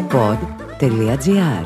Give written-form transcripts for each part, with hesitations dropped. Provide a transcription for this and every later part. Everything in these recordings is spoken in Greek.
pod.gr.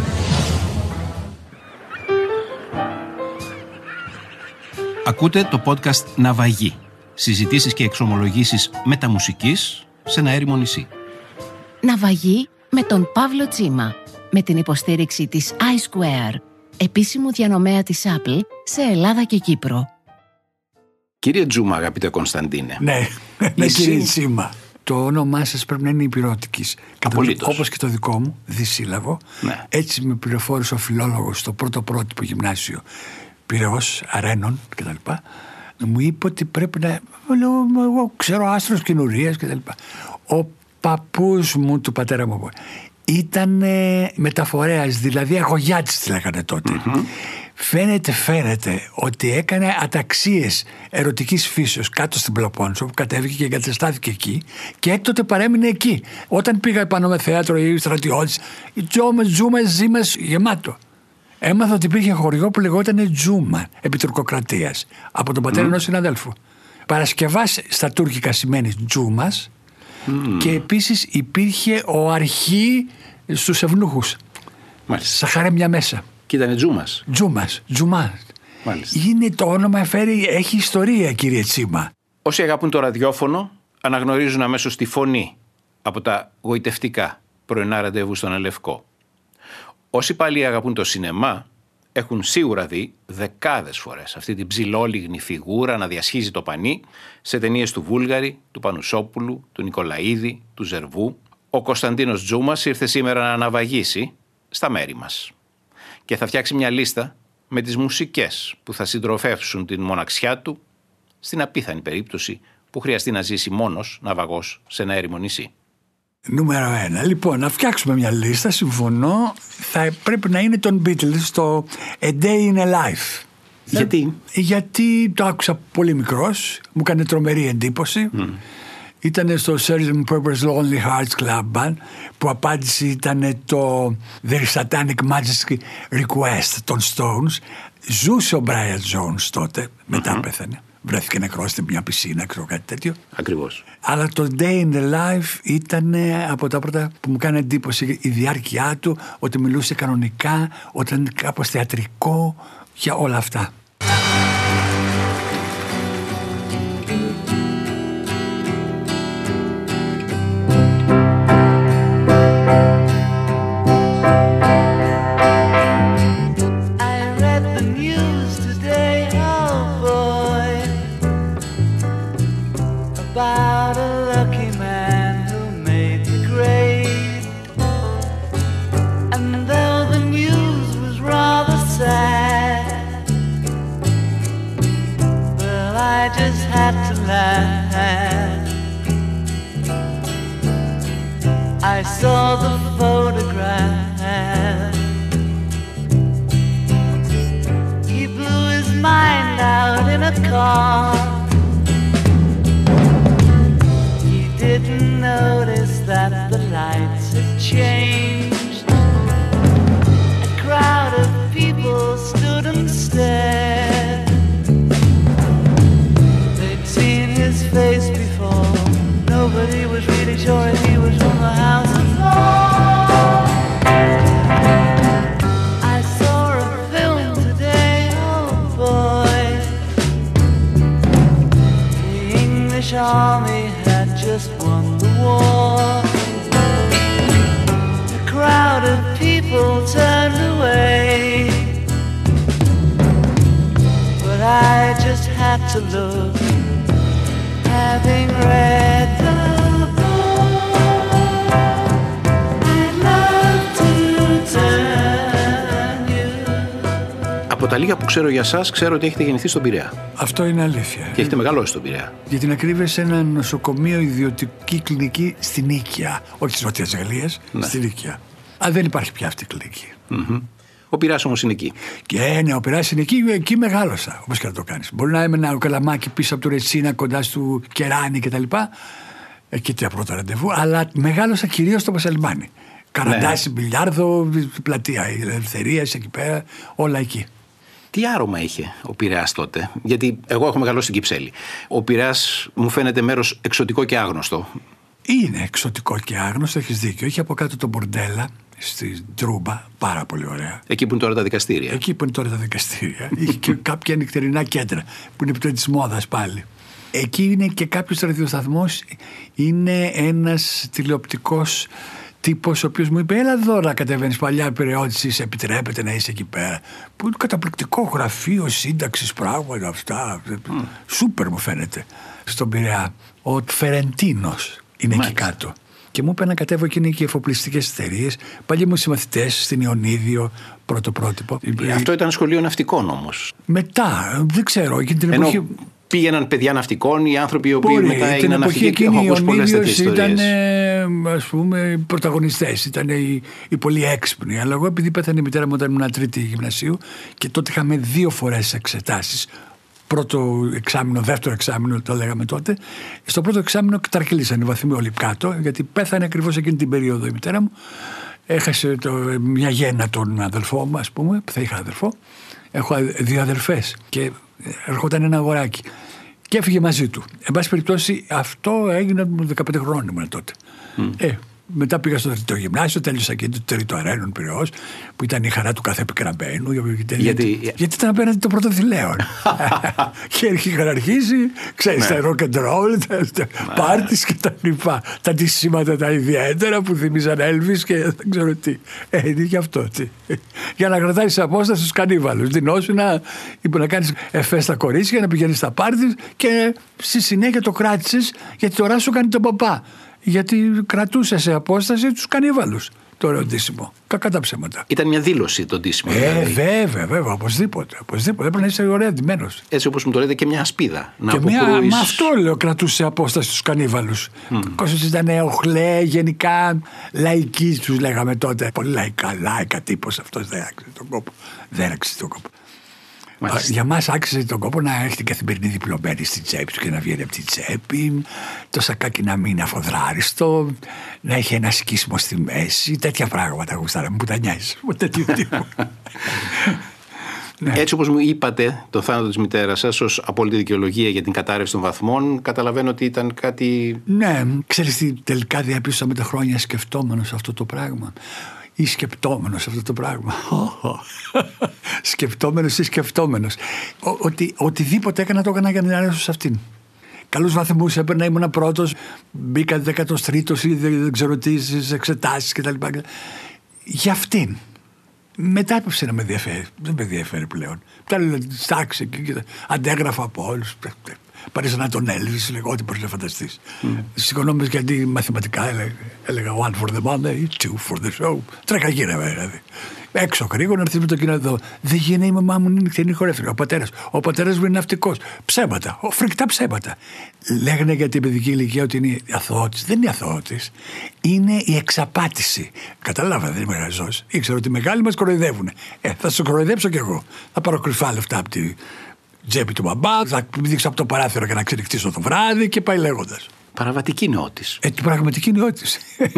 Ακούτε το podcast «Ναυαγή». Συζητήσεις και εξομολογήσεις μεταμουσικής σε ένα έρημο νησί. Ναυαγή με τον Παύλο Τσίμα, με την υποστήριξη της iSquare, επίσημου διανομέα της Apple σε Ελλάδα και Κύπρο. Κύριε Τζούμα, αγαπητέ Κωνσταντίνε. Ναι, κύριε Τσίμα. Το όνομά σας πρέπει να είναι υπηρώτικης. Απολύτως. Όπως και το δικό μου, δυσύλλαβο. Ναι. Έτσι με πληροφόρησε ο φιλόλογος στο πρώτο πρότυπο γυμνάσιο Πειραιώς, Αρένων κτλ. Μου είπε ότι πρέπει να. Λέω, εγώ ξέρω άστρος καινουρίας κτλ. Ο παππούς μου, του πατέρα μου, ήταν μεταφορέας, δηλαδή αγωγιάτης τη λέγανε τότε. Φαίνεται ότι έκανε αταξίες ερωτικής φύσεως κάτω στην Πελοπόννησο, που κατέβηκε και εγκαταστάθηκε εκεί και έκτοτε παρέμεινε εκεί. Όταν πήγα πάνω με θέατρο ή στρατιώτης, Τζούμας γεμάτο. Έμαθα ότι υπήρχε χωριό που λεγόταν Τζούμα, επί τουρκοκρατίας, από τον πατέρα ενός συναδέλφου. Παρασκευάς στα τουρκικά σημαίνει Τζούμας και επίσης υπήρχε ο αρχή στους ευνούχους. Μάλιστα. Στα χαρέμια μέσα. Και ήταν Τζούμας. Τζουμάς. Είναι το όνομα, έχει ιστορία, κύριε Τσίμα. Όσοι αγαπούν το ραδιόφωνο αναγνωρίζουν αμέσως τη φωνή από τα γοητευτικά πρωινά ραντεβού στον Ελευκό. Όσοι πάλι αγαπούν το σινεμά έχουν σίγουρα δει δεκάδες φορές αυτή την ψηλόλιγνη φιγούρα να διασχίζει το πανί σε ταινίες του Βούλγαρη, του Πανουσόπουλου, του Νικολαίδη, του Ζερβού. Ο Κωνσταντίνος Τζούμας ήρθε σήμερα να ναυαγήσει στα μέρη μας και θα φτιάξει μια λίστα με τις μουσικές που θα συντροφεύσουν την μοναξιά του στην απίθανη περίπτωση που χρειαστεί να ζήσει μόνος ναυαγός σε ένα έρημο νησί. Νούμερο 1. Λοιπόν, να φτιάξουμε μια λίστα, συμφωνώ, θα πρέπει να είναι των Beatles το A Day in a Life. Γιατί το άκουσα πολύ μικρός, μου έκανε τρομερή εντύπωση. Ήταν στο Sgt. Pepper's Lonely Hearts Club Band, που απάντηση ήταν το The Satanic Majesty Request των Stones. Ζούσε ο Brian Jones τότε, μετά πέθανε. Βρέθηκε νεκρός στην μια πισίνα, ξέρω, κάτι τέτοιο. Ακριβώς. Αλλά το Day in the Life ήταν από τα πρώτα που μου κάνει εντύπωση, η διάρκεια του, ότι μιλούσε κανονικά, ότι ήταν κάπως θεατρικό, για όλα αυτά. I saw the photograph. He blew his mind out in a car. He didn't notice that the lights had changed. A crowd of people stood and stared. They'd seen his face before. Nobody was really sure if he was from the house of law. I saw a film today, oh boy. The English army had just won the war. A crowd of people turned away, but I just had to look. Having read the book, I'd love to turn you. Από τα λίγα που ξέρω για σας, ξέρω ότι έχετε γεννηθεί στον Πειραιά. Αυτό είναι αλήθεια. Και έχετε μεγαλώσει στον Πειραιά. Για την ακρίβεια, σε ένα νοσοκομείο ιδιωτική κλινική στην Νίκαια. Όχι της Νότιας Γαλλίας, στην Νίκαια. Δεν υπάρχει πια αυτή η κλινική. Ο Πειραιάς όμως είναι εκεί. Και ναι, ο Πειραιάς είναι εκεί μεγάλωσα, όπως και να το κάνεις. Μπορεί να έμενα ο Καλαμάκι πίσω από το Ρετσίνα, κοντά στο Κεράνι κτλ. Εκεί το πρώτο ραντεβού, αλλά μεγάλωσα κυρίως στο Πασαλιμάνι. Καραντάση, μπιλιάρδο, πλατεία, η Ελευθερία, εκεί πέρα, όλα εκεί. Τι άρωμα είχε ο Πειραιάς τότε? Γιατί εγώ έχω μεγαλώσει στην Κυψέλη. Ο Πειραιάς μου φαίνεται μέρος εξωτικό και άγνωστο. Είναι εξωτικό και άγνωστο, έχεις δίκιο. Έχει από κάτω το μπορντέλα στη Τρούμπα, πάρα πολύ ωραία. Εκεί που είναι τώρα τα δικαστήρια. Εκεί που είναι τώρα τα δικαστήρια. Έχει και κάποια νυχτερινά κέντρα που είναι επιτέλους της μόδας πάλι. Εκεί είναι και κάποιος ραδιοσταθμός, είναι ένας τηλεοπτικός τύπος ο οποίος μου είπε: έλα εδώ να κατεβαίνεις, παλιά Πειραιώτης, επιτρέπεται να είσαι εκεί πέρα. Που είναι καταπληκτικό γραφείο σύνταξης, πράγματα αυτά. Σούπερ μου φαίνεται. Στον Πειραιά. Ο Φερεντίνος είναι εκεί κάτω. Και μου είπε να κατέβω, και είναι και εφοπλιστικές εταιρείες. Παλιοί μου συμμαθητές στην Ιωνίδιο, πρώτο πρότυπο. Αυτό ήταν σχολείο ναυτικών όμως. Μετά, δεν ξέρω, εκείνη την εποχή. Πήγαιναν παιδιά ναυτικών, οι άνθρωποι οι οποίοι μετά έγιναν ναυτικοί, και έχω ακούσει πολλές τέτοιες ιστορίες. Ήταν, ας πούμε, πρωταγωνιστές, ήταν οι πολύ έξυπνοι. Αλλά εγώ, επειδή πέθανε η μητέρα μου όταν ήμουν τρίτη γυμνασίου, και τότε είχαμε 2 φορές εξετάσεις. Πρώτο εξάμηνο, δεύτερο εξάμηνο, το λέγαμε τότε. Στο πρώτο εξάμηνο καταρκυλήσαν οι βαθμοί όλοι κάτω, γιατί πέθανε ακριβώς εκείνη την περίοδο η μητέρα μου. Έχασε μια γέννα τον αδελφό μου, ας πούμε, που θα είχα αδελφό. Έχω 2 αδελφές και ερχόταν ένα αγοράκι. Και έφυγε μαζί του. Εν πάση περιπτώσει, αυτό έγινε 15 χρόνια ήμουν τότε. Μετά πήγα στο τρίτο γυμνάσιο, τέλειωσα και το τρίτο Αρένων Πειραιώς, που ήταν η χαρά του κάθε επικραμπαίνου. Γιατί ήταν απέναντι το πρώτο Θηλαίον. Και είχαν αρχίσει, ξέρεις, τα rock and roll, τα πάρτις και τα λοιπά. Τα ντυσίματα τα ιδιαίτερα που θυμίζαν Elvis και δεν ξέρω τι. Είναι γι' αυτό. Για να κρατάς απόσταση στους κανίβαλους. Δινώσου να κάνεις εφέ στα κορίτσια, να πηγαίνεις στα πάρτις, και στη συνέχεια το κράτησες, γιατί τώρα σου κάνει τον παπά. Γιατί κρατούσε σε απόσταση τους κανίβαλους το ωραίο ντύσιμο. Κακά τα ψέματα. Ήταν μια δήλωση το ντύσιμο. Βέβαια, οπωσδήποτε. Έπρεπε να είσαι ωραία ντυμένος. Έτσι όπως μου το λέτε, και μια ασπίδα. Με αυτό λέω, κρατούσε σε απόσταση τους κανίβαλους. Κόσμος ήταν οχλέ, γενικά λαϊκοί τους λέγαμε τότε. Πολύ λαϊκά τύπος αυτός, δεν άξιζε τον κόπο. Για μας άξιζε τον κόπο να έχει την καθημερινή διπλωμένη στην τσέπη του και να βγαίνει από την τσέπη, το σακάκι να μην είναι αφοδράριστο, να έχει ένα σκίσιμο στη μέση, τέτοια πράγματα γουστάρα, μου πουτανιάζεις. Έτσι όπως μου είπατε το θάνατο της μητέρας σας ως απόλυτη δικαιολογία για την κατάρρευση των βαθμών, καταλαβαίνω ότι ήταν κάτι... Ναι, ξέρεις τι τελικά διαπίστωσα με τα χρόνια σκεφτόμενος αυτό το πράγμα. Ή σκεπτόμενος αυτό το πράγμα. Σκεπτόμενος ή σκεφτόμενος. Οτιδήποτε έκανα, το έκανα για να αρέσω σε αυτήν. Καλούς βαθμούς έπαιρνα, ήμουν πρώτος, μπήκα 13ος ή δεν ξέρω τι στις εξετάσεις κτλ. Για αυτήν. Μετά έπεψε να με ενδιαφέρει. Δεν με ενδιαφέρει πλέον. Στάξει και αντέγραφα από όλους. Πάρεις να τον Elvis, λέγω ό,τι μπορείς να φανταστείς. Σηκωνόμουν, γιατί μαθηματικά έλεγα 1 for the money, 2 for the show. Τρέχα γύρω, δηλαδή. Έξω γρήγορα να έρθει με το κοινό εδώ. Δεν γίνει, η μαμά μου είναι νυχτερινή χορεύτρια. Ο πατέρας μου είναι ναυτικός. Ψέματα. Φρικτά ψέματα. Λέγανε για την παιδική ηλικία ότι είναι αθωότης. Δεν είναι αθωότης. Είναι η εξαπάτηση. Καταλάβα, δεν είμαι γαζός. Ήξερα ότι οι μεγάλοι μας κοροϊδεύουν. Θα σου κοροϊδέψω κι εγώ. Θα πάρω κρυφά λεφτά από τη τσέπη του μπαμπά, θα δείξω από το παράθυρο για να ξενυχτήσω το βράδυ και πάει λέγοντας. Παραβατική νεότης. Την πραγματική νεότης.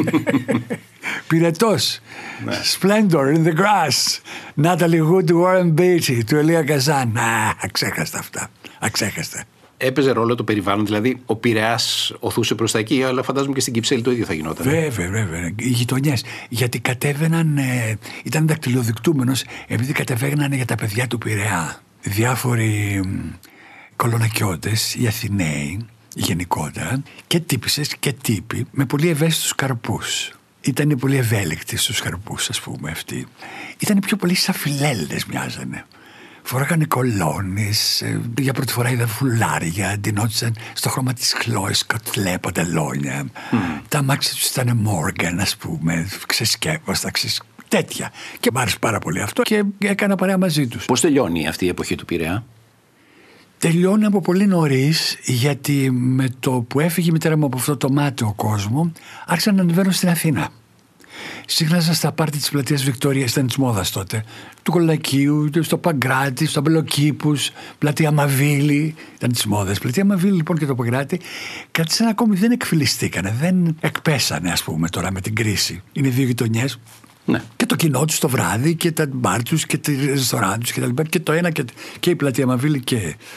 Πυρετός. Splendor in the grass. Natalie Wood, Warren Beatty, του Ελία Καζάν. Αξέχαστα αυτά. Αξέχαστα. Έπαιζε ρόλο το περιβάλλον, δηλαδή ο Πειραιάς οθούσε προς τα εκεί, αλλά φαντάζομαι και στην Κυψέλη το ίδιο θα γινόταν. Βέβαια. Οι γειτονιές. Γιατί κατέβαιναν, ήταν δακτυλοδεικτούμενος, επειδή κατεβαίνανε για τα παιδιά του Πειραιά. Διάφοροι κολονακιώτες, οι Αθηναίοι γενικότερα, και τύπισσες και τύποι με πολύ ευαίσθητους καρπούς. Ήταν πολύ ευέλικτοι στους καρπούς, ας πούμε, αυτοί. Ήταν πιο πολύ σαν φιλέλλες μοιάζανε. Φοράγανε κολόνες, για πρώτη φορά είδα φουλάρια, ντυνόντουσαν στο χρώμα της Χλόης, κοτλέ, παντελόνια. Τα αμάξια τους ήταν Μόργαν, ας πούμε, ξεσκέπαστα, τέτοια. Και μ' άρεσε πάρα πολύ αυτό και έκανα παρέα μαζί τους. Πώς τελειώνει αυτή η εποχή του Πειραιά? Τελειώνει από πολύ νωρίς, γιατί με το που έφυγε η μητέρα μου από αυτό το μάταιο κόσμο, άρχισα να ανεβαίνω στην Αθήνα. Σύγχναζα στα πάρτι της πλατείας Βικτωρίας, ήταν της μόδας τότε, του Κολακίου, στο Παγκράτη, στο Αμπελοκήπους, πλατεία Μαβίλη, ήταν της μόδας. Πλατεία Μαβίλη λοιπόν και το Παγκράτη κράτησαν ακόμη, δεν εκφυλιστήκανε, δεν εκπέσανε, ας πούμε, τώρα με την κρίση. Είναι 2 γειτονιές. Ναι. Και το κοινό τους το βράδυ και τα μπαρ τους και τα ρεστοράν τους και τα λοιπά, και το ένα και η πλατεία Μαβίλη και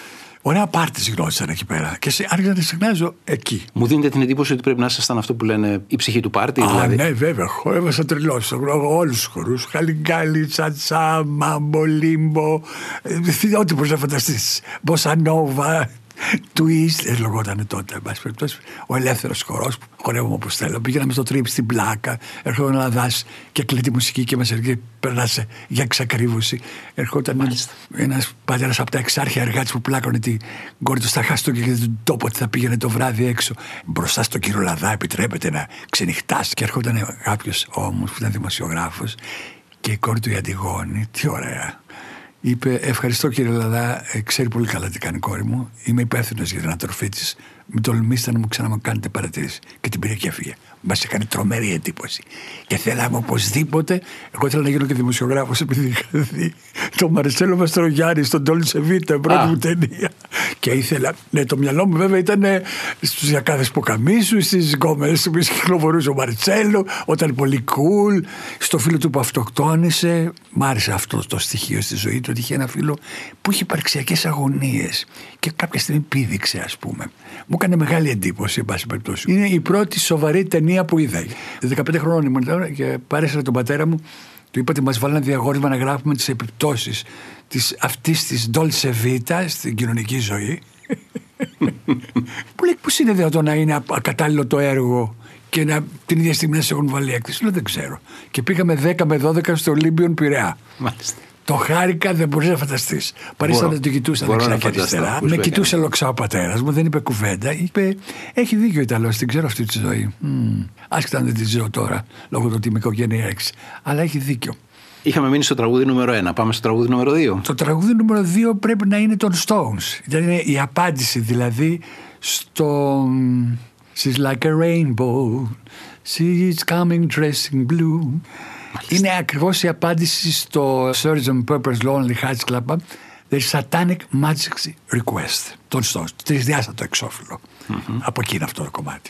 Ωραία πάρτις γνώρισαν εκεί πέρα. Και άρχισα να συχνάζω εκεί. Μου δίνετε την εντύπωση ότι πρέπει να ήσασταν αυτό που λένε η ψυχή του πάρτι, δηλαδή. Ναι, βέβαια. Χόρευα σαν τρελός. Όλους τους χορούς. Χαλιγκάλι, τσατσά, μάμπο, λίμπο. Ό,τι μπορείς να φανταστείς. Μποσανόβα. Twist, λεγόταν τότε. Ο ελεύθερος χορός που χορεύουμε όπως θέλω. Πήγαμε στο τρίπ στην πλάκα. Έρχονταν να δάσει και κλειτή μουσική και μας έρχεται. Περνάσε για εξακρίβωση. Ερχόταν ένας πατέρας από τα εξάρχεια εργάτης που πλάκωνε την κόρη του στα χάστοκα και τον τόπο ότι θα πήγαινε το βράδυ έξω. Μπροστά στο κύριο Λαδά επιτρέπεται να ξενυχτάσει. Και έρχονταν κάποιος όμως που ήταν δημοσιογράφος και η κόρη του η Αντιγόνη. Τι ωραία. Είπε, ευχαριστώ κύριε Λαδά, ξέρει πολύ καλά τι κάνει η κόρη μου. Είμαι υπεύθυνος για την ανατροφή της. Μην τολμήσετε να μου ξανακάνετε παρατήρηση. Και την πήρε και έφυγε. Μας έκανε τρομερή εντύπωση. Και θέλαμε οπωσδήποτε. Εγώ ήθελα να γίνω και δημοσιογράφος, επειδή είχα δει τον Μαρσέλο Μαστρογιάννη στον Ντόλτσε Βίτα, πρώτη μου ταινία. Και ήθελα. Ναι, το μυαλό μου βέβαια ήταν στους διακάδες Ποκαμίσου, στις γκόμενες που κυκλοφορούσε ο Μαρσέλο, όταν πολύ cool, στο φίλο του που αυτοκτόνησε. Μ' άρεσε αυτό το στοιχείο στη ζωή του, ότι είχε ένα φίλο που είχε υπαρξιακές αγωνίες. Και κάποια στιγμή πήδηξε, ας πούμε. Μου έκανε μεγάλη εντύπωση, εν πάση περιπτώσει. Είναι η πρώτη σοβαρή ταινία που είδα. 15 χρόνων ήμουν και παρέσανα τον πατέρα μου. Του είπα ότι μας βάλανε διαγώνισμα να γράφουμε τις επιπτώσεις αυτής της Dolce Vita στην κοινωνική ζωή. Που λέει, πώς είναι δυνατόν να είναι ακατάλληλο το έργο και την ίδια στιγμή να σε έχουν βάλει έκθεση? Λέω, δεν ξέρω. Και πήγαμε 10 με 12 στο Ολύμπιον Πειραιά. Μάλιστα. Το χάρηκα, δεν μπορείς να φανταστείς. Παρίστα να το κοιτούσα δεξιά και αριστερά. Με κοιτούσε λοξά ο πατέρας μου, δεν είπε κουβέντα. Είπε, έχει δίκιο ο Ιταλός, την ξέρω αυτή τη ζωή. Άσχετα αν δεν τη ζω τώρα, λόγω του ότι είμαι οικογένεια 6. Αλλά έχει δίκιο. Είχαμε μείνει στο τραγούδι νούμερο 1. Πάμε στο τραγούδι νούμερο 2. Το τραγούδι νούμερο 2 πρέπει να είναι των Stones. Είναι η απάντηση δηλαδή στο She's like a rainbow, she's coming dressing blue. Είναι ακριβώς η απάντηση στο Sgt. Pepper's Lonely Hearts Club Band, The Satanic Magic Request. Τον Stones, τρισδιάστατο εξώφυλλο. Από εκεί είναι αυτό το κομμάτι.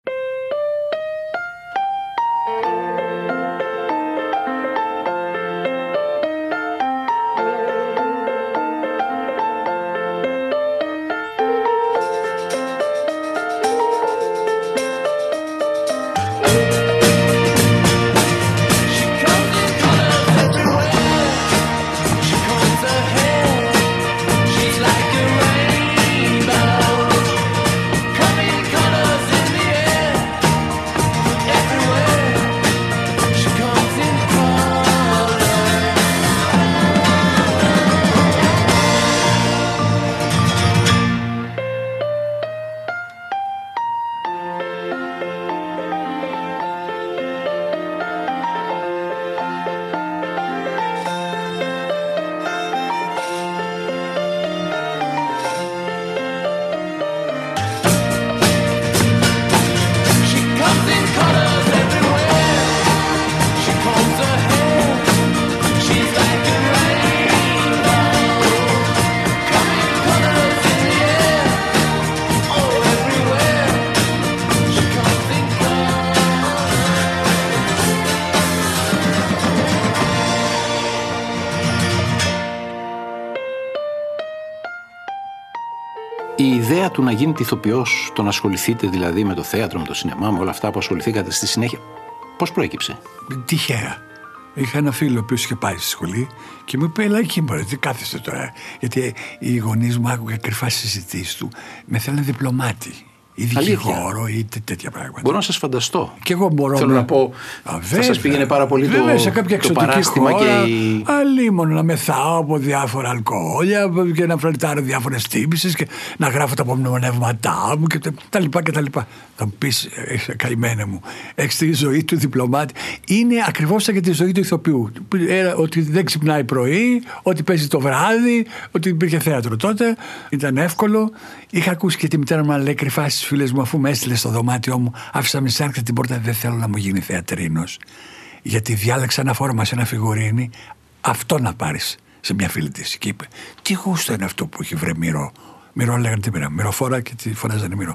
Η ιδέα του να γίνετε ηθοποιός, το να ασχοληθείτε δηλαδή με το θέατρο, με το σινεμά, με όλα αυτά που ασχοληθήκατε στη συνέχεια, πώς προέκυψε? Τυχαία. Είχα ένα φίλο που είχε πάει στη σχολή και μου είπε: Ελά, εκεί μπορεί, τι κάθεστε τώρα? Γιατί οι γονείς μου άκουγαν κρυφά συζητήσεις του. Με θέλανε διπλωμάτη ή δικηγόρο ή τέτοια πράγματα. Μπορώ να σας φανταστώ. Και εγώ μπορώ να πω. Θα σας πήγαινε πάρα πολύ το παράστημα και η... Αλλήμον να μεθάω από διάφορα αλκοόλια και να φλερτάρω διάφορες τύπησες και να γράφω τα απομνημονεύματά μου και τα λοιπά και τα λοιπά. Θα μου πεις, καημένα μου, έχεις τη ζωή του διπλωμάτη. Είναι ακριβώς σαν και τη ζωή του ηθοποιού. Ότι δεν ξυπνάει πρωί, ότι παίζει το βράδυ, ότι υπήρχε θέατρο τότε. Ήταν εύκολο. Είχα ακούσει και τη μητέρα μου να λέει κρυφά στις φίλες μου, αφού με έστειλε στο δωμάτιό μου, άφησα μισάρκτα την πόρτα, δεν θέλω να μου γίνει θεατρίνος. Γιατί διάλεξα ένα φόρμα σε ένα φιγουρίνι, αυτό να πάρεις, σε μια φίλη της. Και είπε: τι γούστο είναι αυτό που έχει βρε Μυρό. Μυρό λέγανε τη μοίρα. Μυροφόρα και τη φωνάζανε Μυρό.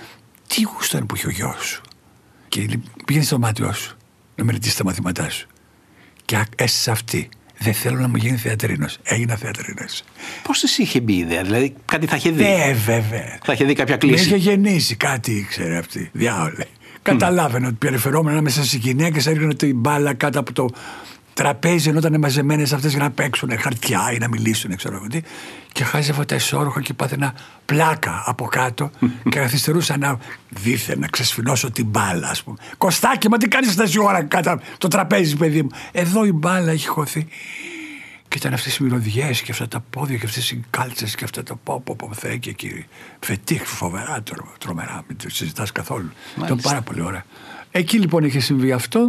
Τι γούστο είναι που έχει ο γιος σου. Και πήγαινε στο δωμάτιό σου να μελετήσεις τα μαθήματά σου. Και έστησε αυτή. Δεν θέλω να μου γίνει θεατρίνος. Έγινα θεατρίνος. Πώς της είχε μπει η ιδέα, δηλαδή κάτι θα είχε δει? Βέβαια. Θα είχε δει κάποια κλίση. Με είχε γεννήσει, κάτι ήξερε αυτή. Διάολε. Καταλάβαινε ότι περιφερόμενα μέσα στις γυναίκες έριχνε την μπάλα κάτω από το τραπέζι, ενώ ήταν μαζεμένες αυτές για να παίξουν χαρτιά ή να μιλήσουν, ξέρω εγώ τι. Και χάζευα τα ισόρροχα και πάθαινα πλάκα από κάτω και καθυστερούσα να δίθεν να ξεσφινώσω την μπάλα, ας πούμε. Κωστάκι, μα τι κάνεις τόση ώρα κάτω το τραπέζι, παιδί μου? Εδώ η μπάλα έχει χωθεί. Και ήταν αυτές οι μυρωδιές και αυτά τα πόδια και αυτές οι κάλτσες και αυτά τα Θεέ και κύριε. Φετίχ, φοβερά, τρομερά, μην το συζητάς καθόλου. Ήταν πάρα πολύ ωραία. Εκεί λοιπόν είχε συμβεί αυτό.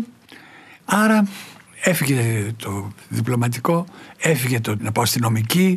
Άρα έφυγε το διπλωματικό, έφυγε να πάω στη νομική.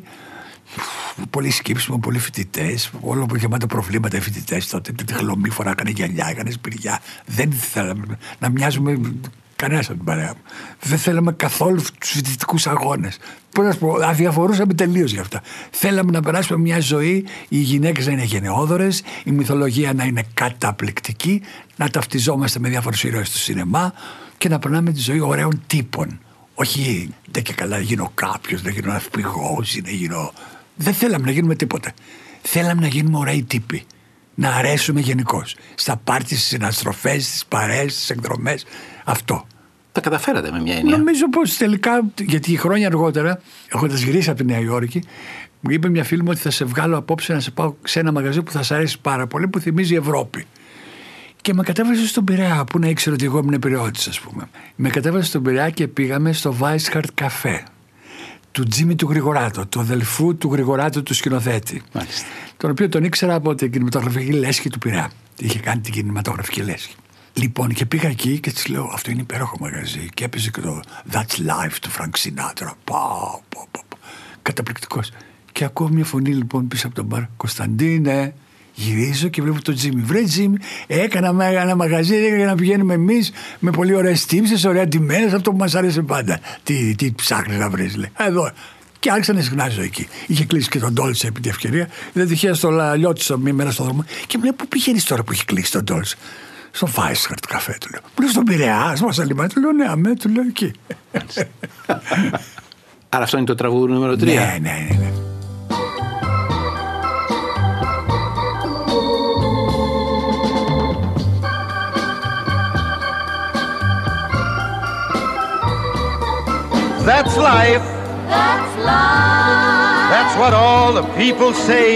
Πολύ σκύψιμο, πολλοί φοιτητές, όλο που γεμάτο προβλήματα οι φοιτητές τότε. Τη χλωμή φοράγανε γυαλιά, έκανε σπηριά. Δεν θέλαμε να μοιάζουμε κανένα από την παρέα μου. Δεν θέλαμε καθόλου τους φοιτητικούς αγώνες. Πώς να σου πω, αδιαφορούσαμε τελείως γι' αυτά. Θέλαμε να περάσουμε μια ζωή, οι γυναίκες να είναι γενναιόδωρες, η μυθολογία να είναι καταπληκτική, να ταυτιζόμαστε με διάφορους ήρωες του σινεμά και να περνάμε τη ζωή ωραίων τύπων. Όχι, δεν και καλά γίνω κάποιος, να γίνω ναυπηγός ή να γίνω. Δεν θέλαμε να γίνουμε τίποτα. Θέλαμε να γίνουμε ωραίοι τύποι. Να αρέσουμε γενικώς. Στα πάρτι, στις συναστροφές, στις παρέες, στις εκδρομές. Αυτό. Τα καταφέρατε με μια έννοια. Νομίζω πως τελικά, γιατί χρόνια αργότερα, έχοντας γυρίσει από τη Νέα Υόρκη, μου είπε μια φίλη μου ότι θα σε βγάλω απόψε να σε πάω σε ένα μαγαζί που θα σε αρέσει πάρα πολύ, που θυμίζει Ευρώπη. Και με κατέβασε στον Πειραιά, που να ήξερε ότι εγώ ήμουν Πειραιώτης, ας πούμε. Με κατέβασε στον Πειραιά και πήγαμε στο Weishart Café του Τζίμι του Γρηγοράτο, του αδελφού του Γρηγοράτο του σκηνοθέτη. Μάλιστα. Τον οποίο τον ήξερα από την κινηματογραφική λέσχη του Πειραιά. Είχε κάνει την κινηματογραφική λέσχη. Λοιπόν, και πήγα εκεί και της λέω: αυτό είναι υπέροχο μαγαζί. Και έπαιζε και το That's Life του Frank Sinatra. Καταπληκτικός. Και ακούω μια φωνή λοιπόν πίσω από τον μπαρ: Κωνσταντίνε. Γυρίζω και βλέπω τον Τζίμι. Βρε Τζίμι, έκανα ένα μαγαζί για να πηγαίνουμε εμείς με πολύ ωραίες τύψεις, ωραία τιμένες, αυτό που μας άρεσε πάντα. Τι ψάχνεις να βρεις, λέει. Εδώ. Και άρχισα να συχνάζω εκεί. Είχε κλείσει και τον Ντόλτσε επί τη ευκαιρία. Δεν τυχαία στο Λαλιώτισο μία μέρα στον δρόμο. Και μου λέει: πού πηγαίνεις τώρα που έχει κλείσει τον Ντόλτσε? Στο Weishart Café, του λέω. Μου λέει: στον Πειραιά, μας αλυμάει. Του λέω: ναι, αμέ, του λέω εκεί. Άρα αυτό είναι το τραγούδι νούμερο 3. Ναι. That's life. That's life. That's what all the people say.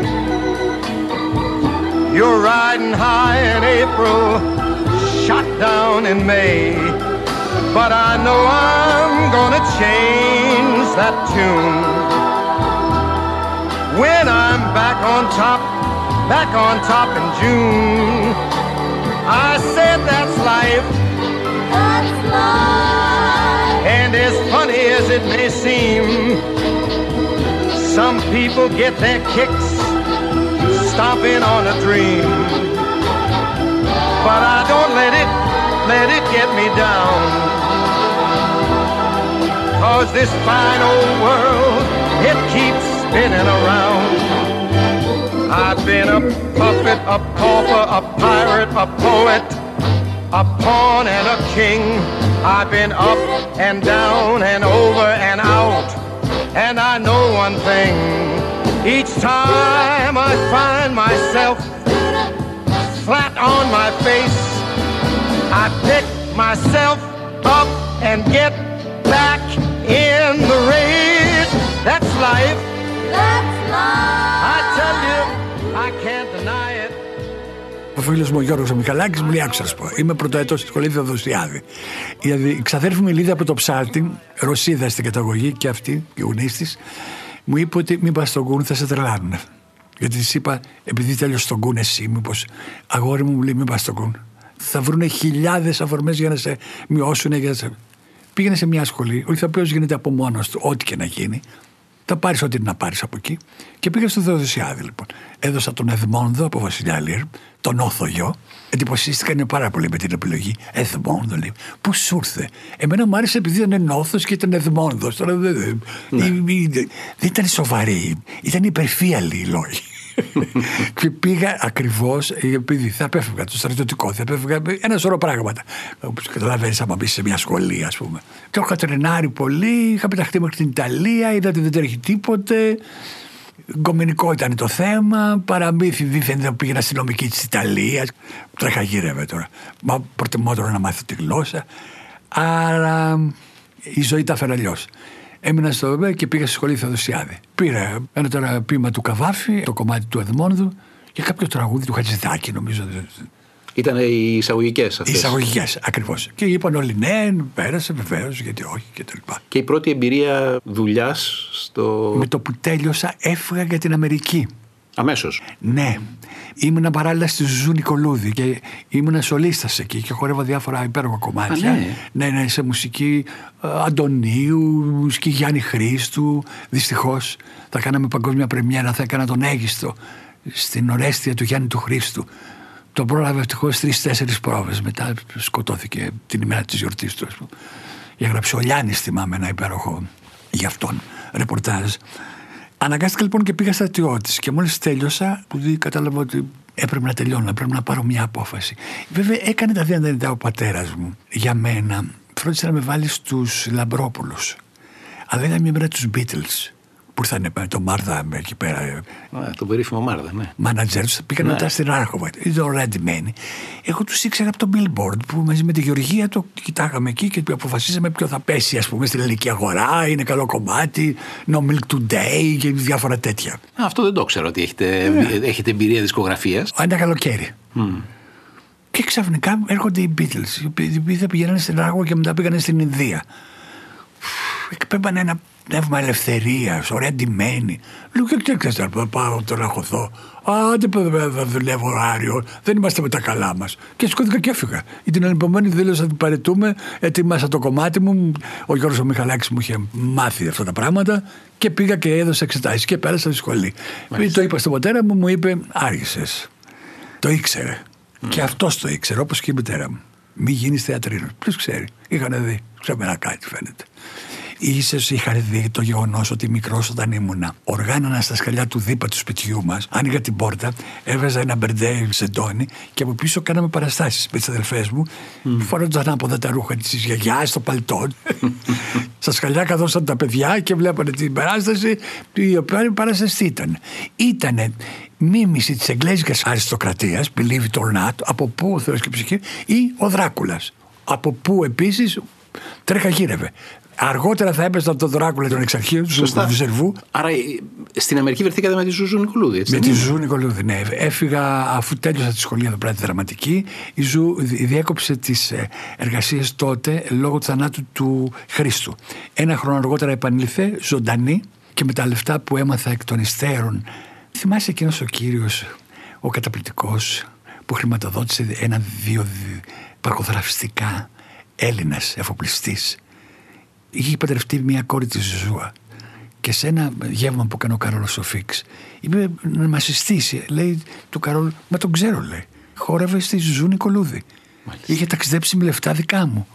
You're riding high in April, shot down in May. But I know I'm gonna change that tune. When I'm back on top in June. I said that's life. That's life. And as funny as it may seem, some people get their kicks stomping on a dream. But I don't let it get me down. 'Cause this fine old world, it keeps spinning around. I've been a puppet, a pauper, a pirate, a poet, a pawn and a king. I've been up and down and over and out. And I know one thing, each time I find myself flat on my face, I pick myself up and get back in the race. That's life. That's life. I tell you, I can't deny it. Ο φίλος μου ο Γιώργος ο Μιχαλάκης μου λέει: άκουσα να σου πω, είμαι πρωτοετός στη σχολή Θεοδοσιάδη. Η ξαδέρφη μου η Λίδια από το Ψάρτη, Ρωσίδα στην καταγωγή και αυτή, γονείς της, μου είπε ότι μην πας στον Κούν, θα σε τρελάνουνε. Γιατί της είπα: επειδή τέλειωσε στον Κούν εσύ, μήπως αγόρι μου λέει: μην πας στον Κούν. Θα βρούνε χιλιάδες αφορμές για να σε μειώσουν. Πήγαινε σε μια σχολή, ο ηθοποιός γίνεται από μόνος του, ό,τι και να γίνει. Θα πάρεις ό,τι να πάρεις από εκεί. Και πήγα στο Θεοδοσιάδη λοιπόν. Έδωσα τον Εδμόνδο από Βασιλιά Λίρ, τον Όθο γιο. Εντυπωσίστηκαν πάρα πολύ με την επιλογή. Εδμόνδο λέει. Πού σου ήρθε? Εμένα μου άρεσε επειδή ήταν Όθος και ήταν Εδμόνδος. Τώρα δεν ήταν σοβαρή. Ήταν υπερφύαλοι οι λόγοι. Και πήγα ακριβώς επειδή θα απέφευγα το στρατιωτικό, θα απέφευγα ένα σωρό πράγματα. Όπως καταλαβαίνεις, άμα μπεις σε μια σχολή, ας πούμε. Και έχω τρενάρει πολύ, είχα πεταχτεί μέχρι την Ιταλία, είδα ότι δεν τρέχει τίποτε. Γκομενικό ήταν το θέμα, παραμύθι δίθεν δεν πήγαινα στη νομική της Ιταλίας. Τρέχα γύρευε τώρα. Μα προτιμότερο να μάθω τη γλώσσα. Άρα η ζωή τα έφερε αλλιώς. Έμεινα στο ΕΜΕ και πήγα στη σχολή Θεοδοσιάδη. Πήρα ένα τώρα ποίημα του Καβάφη, το κομμάτι του Εδμόνδου και κάποιο τραγούδι του Χατζηδάκη, νομίζω. Ήταν οι εισαγωγικές αυτές. Οι εισαγωγικές, ακριβώς. Και είπαν όλοι ναι, πέρασε βεβαίως, γιατί όχι κτλ. Και η πρώτη εμπειρία δουλειάς στο. Με το που τέλειωσα έφυγα για την Αμερική. Αμέσως. Ναι. Ήμουνα παράλληλα στη Ζουζού Νικολούδη και ήμουνα σολίστας εκεί και χορεύα διάφορα υπέροχα κομμάτια. Ναι, σε μουσική Αντωνίου, μουσική Γιάννη Χρήστου. Δυστυχώς θα κάναμε παγκόσμια πρεμιέρα, θα έκανα τον Αίγιστο στην Ορέστια του Γιάννη του Χρήστου. Το πρόλαβε ευτυχώς 3-4 πρόβες. Μετά σκοτώθηκε την ημέρα της γιορτής του. Έγραψε ο Λιάννης, θυμάμαι, ένα υπέροχο για αυτόν ρεπορτάζ. Αναγκάστηκα λοιπόν και πήγα στρατιώτης και μόλις τέλειωσα, που κατάλαβα ότι έπρεπε να τελειώνω, πρέπει να πάρω μια απόφαση. Βέβαια έκανε τα δυνατά ο πατέρας μου για μένα. Φρόντισε να με βάλει στους Λαμπρόπουλους. Αλλά ήταν μια μέρα τους Beatles. Που ήρθανε το Μάρδα εκεί πέρα. Το περίφημο Μάρδα, ναι. Μάνατζερ του, πήγαν μετά στην Άρχοβα. Ήταν ο Ρέντιμέν. Εγώ του ήξερα από το Billboard που μαζί με τη Γεωργία το κοιτάγαμε εκεί και αποφασίσαμε ποιο θα πέσει, ας πούμε, στην ελληνική αγορά. Είναι καλό κομμάτι. No Milk Today και διάφορα τέτοια. Αυτό δεν το ξέρω ότι έχετε εμπειρία δισκογραφίας. Ένα καλοκαίρι. Και ξαφνικά έρχονται οι Beatles. Οι οποίοι θα πηγαίνανε στην Άρχοβα και μετά πήγανε στην Ινδία. Εκπέμπανε ένα πνεύμα ελευθερίας, ωραία ντυμένη. Λέω και ξέρεις, πάω τώρα να χωθώ. Άντε θα δουλεύω ωράριο, δεν είμαστε με τα καλά μας. Και σηκώθηκα και έφυγα. Την επόμενη δήλωσα ότι παρετούμε, ετοίμασα το κομμάτι μου. Ο Γιώργος ο Μιχαλάκης μου είχε μάθει αυτά τα πράγματα και πήγα και έδωσα εξετάσεις και πέρασα στη σχολή. Το είπα στον πατέρα μου, μου είπε άργησες. Το ήξερε. Και αυτός το ήξερε, όπως και η μητέρα μου. Μη γίνεις θεατρίνος. Ποιος ξέρει, είχαν δει. Ξέμενα κάτι φαίνεται. Ίσως είχα δει το γεγονός ότι μικρός όταν ήμουνα, οργάνωνα στα σκαλιά του δίπα του σπιτιού μας, άνοιγα την πόρτα, έβαζα ένα μπερντέ σεντόνι και από πίσω κάναμε παραστάσεις με τις αδελφές μου, φορώντας ανάποδα τα ρούχα της γιαγιάς, το παλτό. Στα σκαλιά καθόσαν τα παιδιά και βλέπανε την παράσταση, η οποία παράσταση ήτανε μίμηση της εγγλέζικας αριστοκρατίας, believe it or not, από πού Θεός και ψυχή, ή ο Δράκουλας, από πού επίσης τρέχα γύρευε. Αργότερα θα έπαιζε από τον Δράκουλα τον εξαρχείο του Ζερβού. Άρα στην Αμερική βρεθήκατε με τη Ζουζού Νικολούδη, έτσι? Με τη Ζουζού Νικολούδη, ναι. Έφυγα αφού τέλειωσα τη σχολή εδώ πέρα τη δραματική. Η Ζου διέκοψε τις εργασίες τότε λόγω του θανάτου του Χρήστου. Ένα χρόνο αργότερα επανήλθε ζωντανή και με τα λεφτά που έμαθα εκ των υστέρων. Θυμάσαι εκείνος ο κύριος, ο καταπληκτικός, που χρηματοδότησε ένα-δύο παρκοθραφιστικά, Έλληνας εφοπλιστής. Είχε παντρευτεί μια κόρη της Ζουζούα και σε ένα γεύμα που έκανε ο Καρόλος Σοφίξ είπε να μας συστήσει. Λέει του Καρόλου, μα τον ξέρω, λέει. Χόρευε στη Ζουζού Νικολούδη. Είχε ταξιδέψει με λεφτά δικά μου.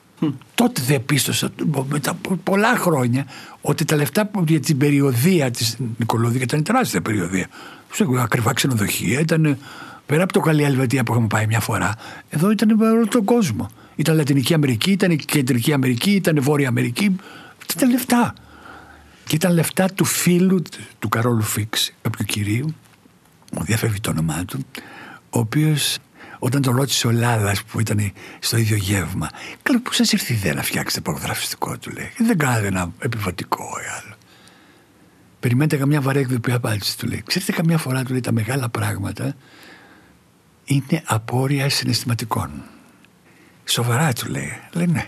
Τότε διαπίστωσα μετά πολλά χρόνια ότι τα λεφτά για την περιοδία της Νικολούδη, ήταν τεράστια περιοδία, ακριβά ξενοδοχεία, ήταν πέρα από το καλή Ελβετία που είχαμε πάει μια φορά, εδώ ήταν όλο τον κόσμο. Ήταν Λατινική Αμερική, ήταν η Κεντρική Αμερική, ήταν η Βόρεια Αμερική. Ήταν λεφτά. Και ήταν λεφτά του φίλου του Καρόλου Φίξ, κάποιου κυρίου, μου διαφεύγει το όνομά του, ο οποίος όταν τον ρώτησε ο Λάλας που ήταν στο ίδιο γεύμα, καλό, πού σας ήρθε η ιδέα να φτιάξετε παρογραφιστικό, του λέει. Δεν κάνατε ένα επιβατικό ή άλλο. Περιμένετε καμιά βαρέα εκδοπή απάντηση, του λέει. Ξέρετε, καμιά φορά, του λέει, τα μεγάλα πράγματα είναι απόρρια συναισθηματικών. Σοβαρά, του λέει. Λέει ναι.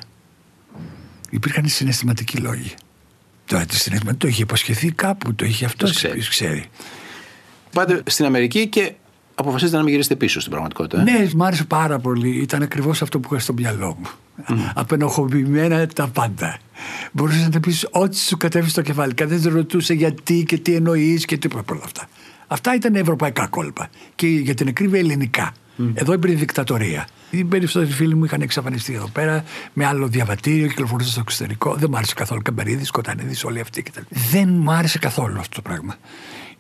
Υπήρχαν συναισθηματικοί λόγοι. Τώρα τη συναισθηματική το είχε υποσχεθεί κάπου, το είχε αυτό, ποιος ξέρει. Πάτε στην Αμερική και αποφασίσετε να μην γυρίσετε πίσω στην πραγματικότητα. Ναι, μου άρεσε πάρα πολύ. Ήταν ακριβώς αυτό που είχα στο μυαλό μου. Απενοχοποιημένα τα πάντα. Μπορούσε να πει ό,τι σου κατέβει στο κεφάλι. Κανείς δεν ρωτούσε γιατί και τι εννοείς και τίποτα από όλα αυτά. Αυτά ήταν ευρωπαϊκά κόλπα. Και για την ακρίβεια ελληνικά. Εδώ υπήρχε δικτατορία. Οι περισσότεροι φίλοι μου είχαν εξαφανιστεί εδώ πέρα με άλλο διαβατήριο, κυκλοφορούσαν στο εξωτερικό. Δεν μου άρεσε καθόλου Καμπερίδης, Κοτανίδης, όλοι αυτοί. Δεν μου άρεσε καθόλου αυτό το πράγμα.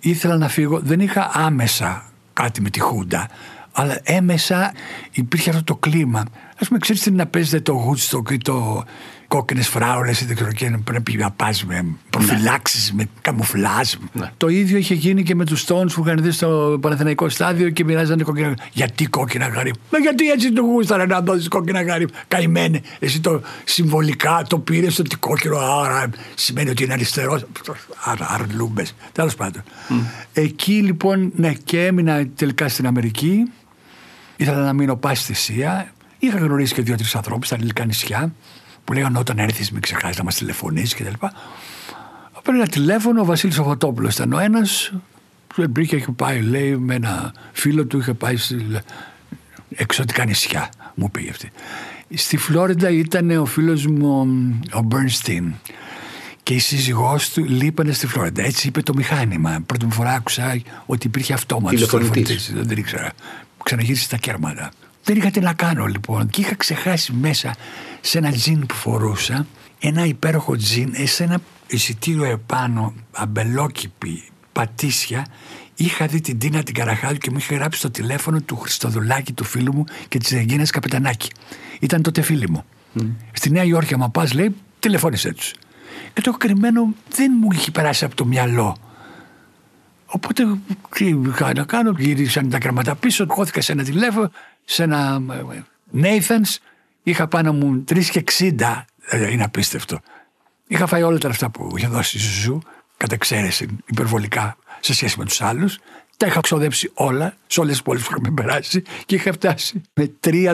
ήθελα να φύγω, δεν είχα άμεσα κάτι με τη Χούντα, αλλά έμεσα υπήρχε αυτό το κλίμα. Ας πούμε, ξέρεις τι να παίζετε το Woodstock ή το κόκκινες φράουλες ή δεν ξέρω, και πρέπει να πας με προφυλάξεις, με καμουφλάζ. Ναι. Το ίδιο είχε γίνει και με τους Stones που είχαν δει στο Παναθηναϊκό στάδιο και μοιράζανε κόκκινα γάρι. Γιατί κόκκινα γάρι? Μα γιατί έτσι το γούσταρε να δώσεις κόκκινα γάρι? Καημένε. Εσύ το συμβολικά το πήρες ότι κόκκινο, άρα σημαίνει ότι είναι αριστερός. Άρα λούμπες. Τέλος πάντων. Εκεί λοιπόν, ναι, και έμεινα τελικά στην Αμερική. Ήθελα να μείνω πάση θυσία. Είχα γνωρίσει και 2-3 ανθρώπους στα ελληνικά νησιά που λέγανε όταν έρθεις μην ξεχάσεις να μας τηλεφωνήσεις κτλ. Παίρνει ένα τηλέφωνο, ο Βασίλης ο Φωτόπουλος ήταν ο ένας, είχε πάει, λέει, με ένα φίλο του, είχε πάει σε εξωτικά νησιά, μου πήγε αυτή. Στη Φλόριντα ήταν ο φίλος μου ο Μπέρνστιν και η σύζυγός του λείπανε στη Φλόριντα. Έτσι είπε το μηχάνημα. Πρώτη φορά άκουσα ότι υπήρχε αυτόματος τηλεφωνητής. Δεν ήξερα. Ξαναγύρισε στα κέρματα. Δεν είχα τι να κάνω λοιπόν και είχα ξεχάσει μέσα σε ένα τζιν που φορούσα, ένα υπέροχο τζιν, σε ένα εισιτήριο επάνω, αμπελόκηπη, πατήσια. Είχα δει την Τίνα την Καραχάλου και μου είχε γράψει στο τηλέφωνο του Χριστοδουλάκη, του φίλου μου, και της Ρεγίνας Καπετανάκη. Ήταν τότε φίλοι μου. Στη Νέα Υόρκη, άμα πας, λέει, τηλεφώνησέ τους. Και το κρυμμένο δεν μου είχε περάσει από το μυαλό. Οπότε είχα να κάνω, γύρισαν τα κραματά πίσω, χώθηκα σε ένα τηλέφωνο, σε ένα Nathan's, είχα πάνω μου 3,60, είναι απίστευτο. Είχα φάει όλα τα λεφτά που είχε δώσει η Ζουζού, κατά εξαίρεση υπερβολικά σε σχέση με τους άλλους. Τα είχα ξοδέψει όλα, σε όλες τις πόλεις που είχαμε περάσει και είχα φτάσει με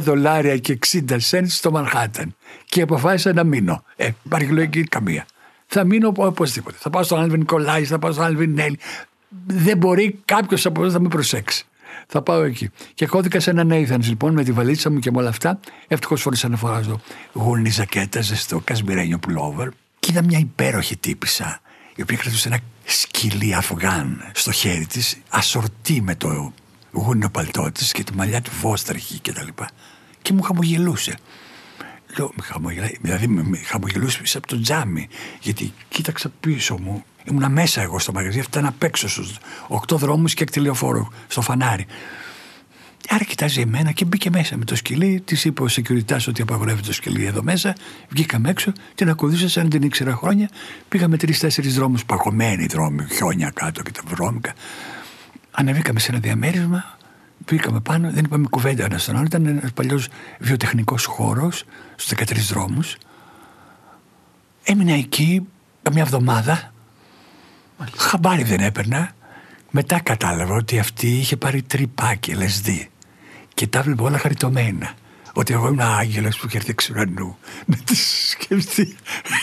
$3.60 στο Μανχάταν. Και αποφάσισα να μείνω. Υπάρχει λογική καμία. Θα μείνω οπωσδήποτε. Θα πάω στον Άλβιν Νικολάης, θα πάω στον Άλβιν Νέλη. Δεν μπορεί κάποιος από εδώ να με προσέξει. Θα πάω εκεί. Και χώθηκα σε ένα Nathan's λοιπόν με τη βαλίτσα μου και με όλα αυτά. Ευτυχώς φόρησα να φοράζω γούρνη ζακέτα, ζεστό κασμιρένιο πουλόβερ. Και είδα μια υπέροχη τύπισσα, η οποία κρατούσε ένα σκυλί Αφγάν στο χέρι της, ασορτή με το γούρνιο παλτό της και τη μαλλιά του βόστραχη κτλ. Και μου χαμογελούσε. Λέω, δηλαδή με χαμογελούσε πίσω από το τζάμι, γιατί κοίταξα πίσω μου. Ήμουνα μέσα εγώ στο μαγαζί, αυτά ήταν απ' έξω στους 8 δρόμους και εκτελειοφόρο στο φανάρι. Άρα κοιτάζει εμένα και μπήκε μέσα με το σκυλί. Της είπε ο security's ότι απαγορεύεται το σκυλί εδώ μέσα. Βγήκαμε έξω, την ακολούθησα σαν την ήξερα χρόνια. Πήγαμε 3-4 δρόμους, παγωμένοι δρόμοι, χιόνια κάτω και τα βρώμικα. Ανεβήκαμε σε ένα διαμέρισμα, πήγαμε πάνω, δεν είπαμε κουβέντα ένα στον άλλο. Ήταν ένας παλιός βιοτεχνικός χώρος στους 13 δρόμους. Έμεινα εκεί καμιά εβδομάδα. Χαμπάρι δεν έπαιρνα. Μετά κατάλαβα ότι αυτή είχε πάρει τρυπάκι LSD και τα βλέπω όλα χαριτωμένα. Ότι εγώ ήμουν άγγελος που είχε έρθει εξ ουρανού να τη σκεφτεί.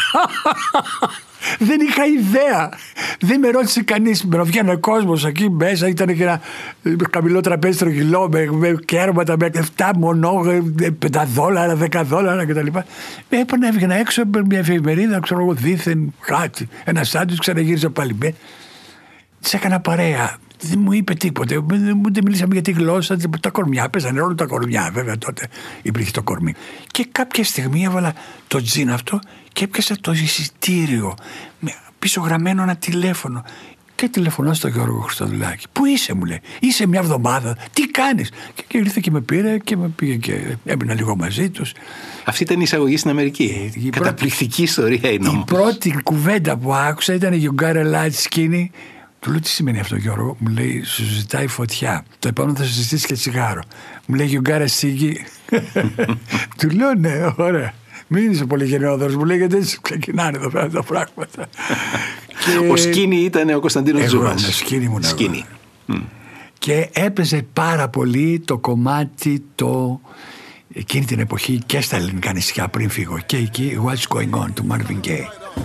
Δεν είχα ιδέα. Δεν με ρώτησε κανείς. Με βγαίνει ο κόσμος εκεί μέσα. Ήταν και ένα χαμηλό τραπέζι στρογγυλό με κέρματα, με 7 μονό, $5, $10 κτλ. Έπαιρνα, έβγαινα έξω με μια εφημερίδα, ξέρω εγώ, δίθεν κάτι. Ένα σάντουιτς, ξαναγύριζα πάλι με. Της έκανα παρέα. Δεν μου είπε τίποτε. Ούτε μιλήσαμε για τη γλώσσα. Τα κορμιά παίζανε όλο τα κορμιά. Βέβαια τότε υπήρχε το κορμί. Και κάποια στιγμή έβαλα το τζιν αυτό και έπιασα το εισιτήριο. Πίσω γραμμένο ένα τηλέφωνο. Και τηλεφωνώ στον Γιώργο Χριστοδουλάκη. Πού είσαι, μου λέει. Είσαι μια εβδομάδα. Τι κάνεις? Και ήρθε και με πήρε και με πήγε και έμεινα λίγο μαζί τους. Αυτή ήταν η εισαγωγή στην Αμερική. Καταπληκτική ιστορία είναι όμως. Η πρώτη κουβέντα που άκουσα ήταν η You Got a Light Skinny. Του λέω τι σημαίνει αυτό, Γιώργο? Μου λέει σου ζητάει φωτιά. Το επόμενο θα σου ζητήσει και τσιγάρο. Μου λέει You got a ciggy. Του λέω ναι, ωραία. Μην είσαι πολύ γενναιόδωρος. Μου λέει γιατί έτσι ξεκινάνε εδώ πέρα τα πράγματα. Ο Σκίνι ήταν ο Κωνσταντίνος Τζούμας. Ο Σκίνι ήμουν εγώ. Και έπαιζε πάρα πολύ το κομμάτι εκείνη την εποχή και στα ελληνικά νησιά πριν φύγω. Και εκεί What's Going On του Marvin Gaye.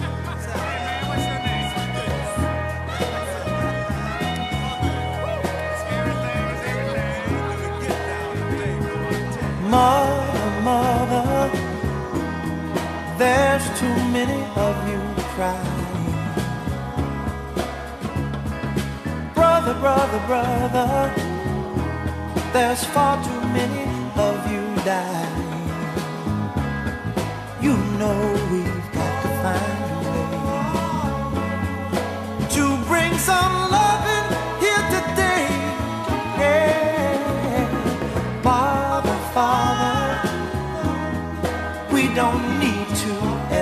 Mother, mother, there's too many of you crying. Brother, brother, brother, there's far too many of you dying. You know we've got to find a way to bring some loving